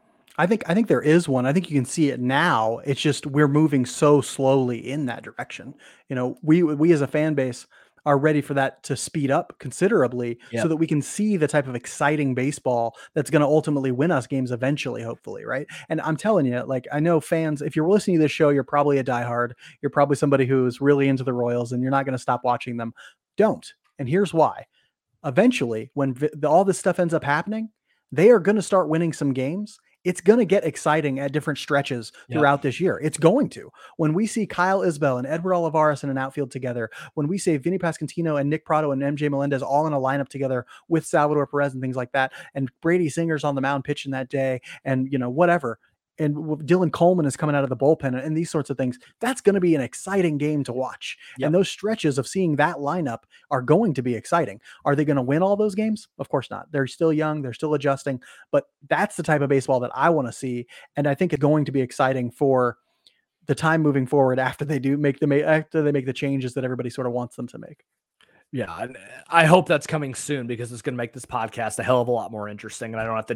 I think there is one. I think you can see it now. It's just we're moving so slowly in that direction. We as a fan base are ready for that to speed up considerably so that we can see the type of exciting baseball that's going to ultimately win us games eventually, hopefully. Right. And I'm telling you, I know fans, if you're listening to this show, you're probably a diehard. You're probably somebody who's really into the Royals and you're not going to stop watching them. Don't. And here's why. Eventually, when all this stuff ends up happening, they are going to start winning some games. It's going to get exciting at different stretches throughout this year. It's going to. When we see Kyle Isbell and Edward Olivares in an outfield together, when we say Vinny Pasquantino and Nick Pratto and MJ Melendez all in a lineup together with Salvador Perez and things like that, and Brady Singer's on the mound pitching that day, and whatever, and Dylan Coleman is coming out of the bullpen and these sorts of things, that's going to be an exciting game to watch. And those stretches of seeing that lineup are going to be exciting. Are they going to win all those games? Of course not. They're still young. They're still adjusting, but that's the type of baseball that I want to see. And I think it's going to be exciting for the time moving forward after they make the changes that everybody sort of wants them to make. Yeah, and I hope that's coming soon, because it's going to make this podcast a hell of a lot more interesting, and I don't have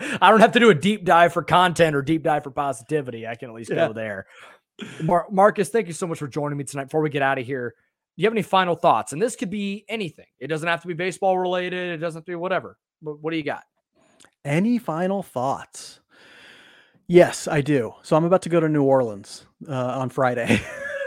to do a deep dive for content or deep dive for positivity. I can at least go there. Marcus, thank you so much for joining me tonight. Before we get out of here, do you have any final thoughts? And this could be anything. It doesn't have to be baseball related. It doesn't have to be whatever. But what do you got? Any final thoughts? Yes, I do. So I'm about to go to New Orleans on Friday.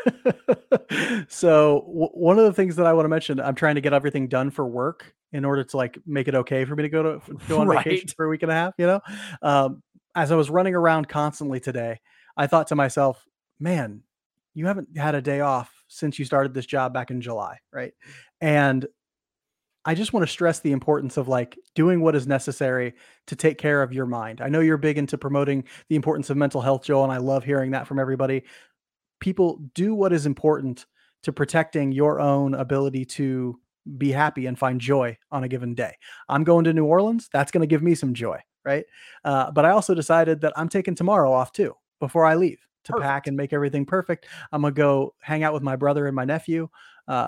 So one of the things that I want to mention, I'm trying to get everything done for work in order to make it okay for me to go on vacation for a week and a half. As I was running around constantly today, I thought to myself, man, you haven't had a day off since you started this job back in July. Right. And I just want to stress the importance of doing what is necessary to take care of your mind. I know you're big into promoting the importance of mental health, Joel, and I love hearing that from everybody. People, do what is important to protecting your own ability to be happy and find joy on a given day. I'm going to New Orleans. That's going to give me some joy. Right. But I also decided that I'm taking tomorrow off too, before I leave, to pack and make everything perfect. I'm going to go hang out with my brother and my nephew. I'm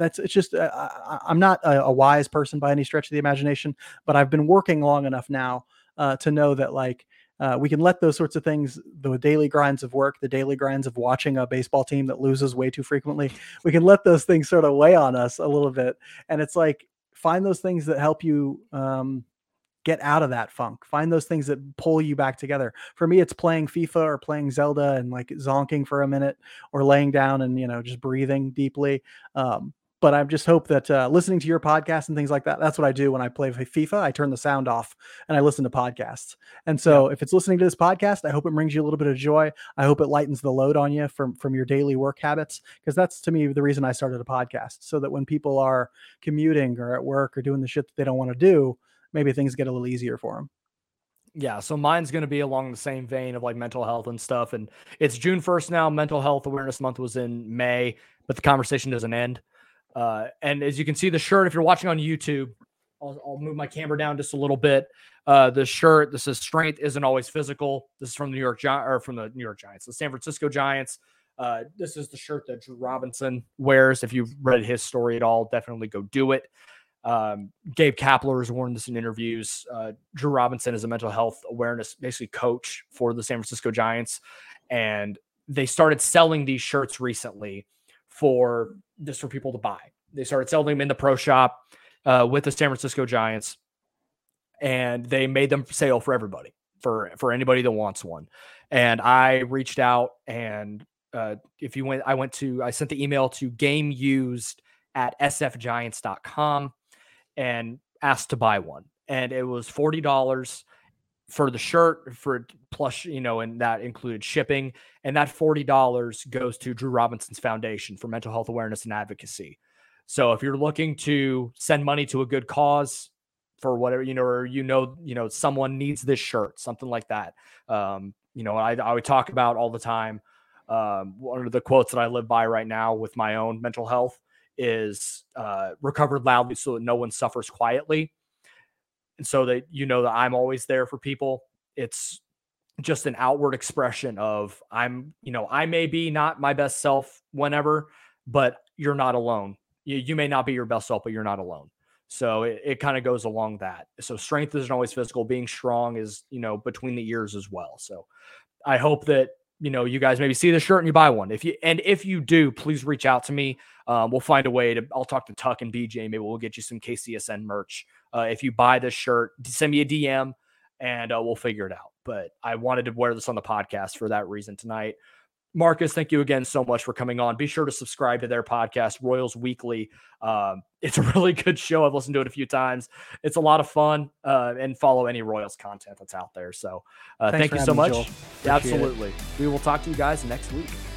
not a wise person by any stretch of the imagination, but I've been working long enough now to know that we can let those sorts of things, the daily grinds of work, the daily grinds of watching a baseball team that loses way too frequently, we can let those things sort of weigh on us a little bit. And it's find those things that help you get out of that funk. Find those things that pull you back together. For me, it's playing FIFA or playing Zelda and like zonking for a minute or laying down and, just breathing deeply. But I just hope that listening to your podcast and things like that, that's what I do when I play FIFA. I turn the sound off and I listen to podcasts. And so if it's listening to this podcast, I hope it brings you a little bit of joy. I hope it lightens the load on you from your daily work habits, because that's, to me, the reason I started a podcast, so that when people are commuting or at work or doing the shit that they don't want to do, maybe things get a little easier for them. Yeah, so mine's going to be along the same vein of like mental health and stuff. And it's June 1st now. Mental Health Awareness Month was in May, but the conversation doesn't end. And as you can see, the shirt, if you're watching on YouTube, I'll move my camera down just a little bit. The shirt, this says "Strength isn't always physical." This is from the New York Giants, the San Francisco Giants. This is the shirt that Drew Robinson wears. If you've read his story at all, definitely go do it. Gabe Kapler has worn this in interviews. Drew Robinson is a mental health awareness, basically coach for the San Francisco Giants. And they started selling these shirts recently for people to buy. They started selling them in the pro shop with the San Francisco Giants, and they made them for sale for everybody, for anybody that wants one. And I reached out, and I sent the email to gameused@sfgiants.com and asked to buy one. And it was $40 for the shirt, for plus, and that included shipping. And that $40 goes to Drew Robinson's Foundation for Mental Health Awareness and Advocacy. So if you're looking to send money to a good cause for whatever, or someone needs this shirt, something like that. I would talk about all the time. One of the quotes that I live by right now with my own mental health is recover loudly so that no one suffers quietly. And so that that I'm always there for people. It's just an outward expression of I may be not my best self whenever, but you're not alone. You may not be your best self, but you're not alone. So it kind of goes along that. So strength isn't always physical. Being strong is, between the ears as well. So I hope that, you guys maybe see the shirt and you buy one. If you do, please reach out to me. We'll find a way I'll talk to Tuck and BJ. Maybe we'll get you some KCSN merch. If you buy this shirt, send me a DM and we'll figure it out. But I wanted to wear this on the podcast for that reason tonight. Marcus, thank you again so much for coming on. Be sure to subscribe to their podcast, Royals Weekly. It's a really good show. I've listened to it a few times. It's a lot of fun, and follow any Royals content that's out there. So thank you so much. Absolutely. We will talk to you guys next week.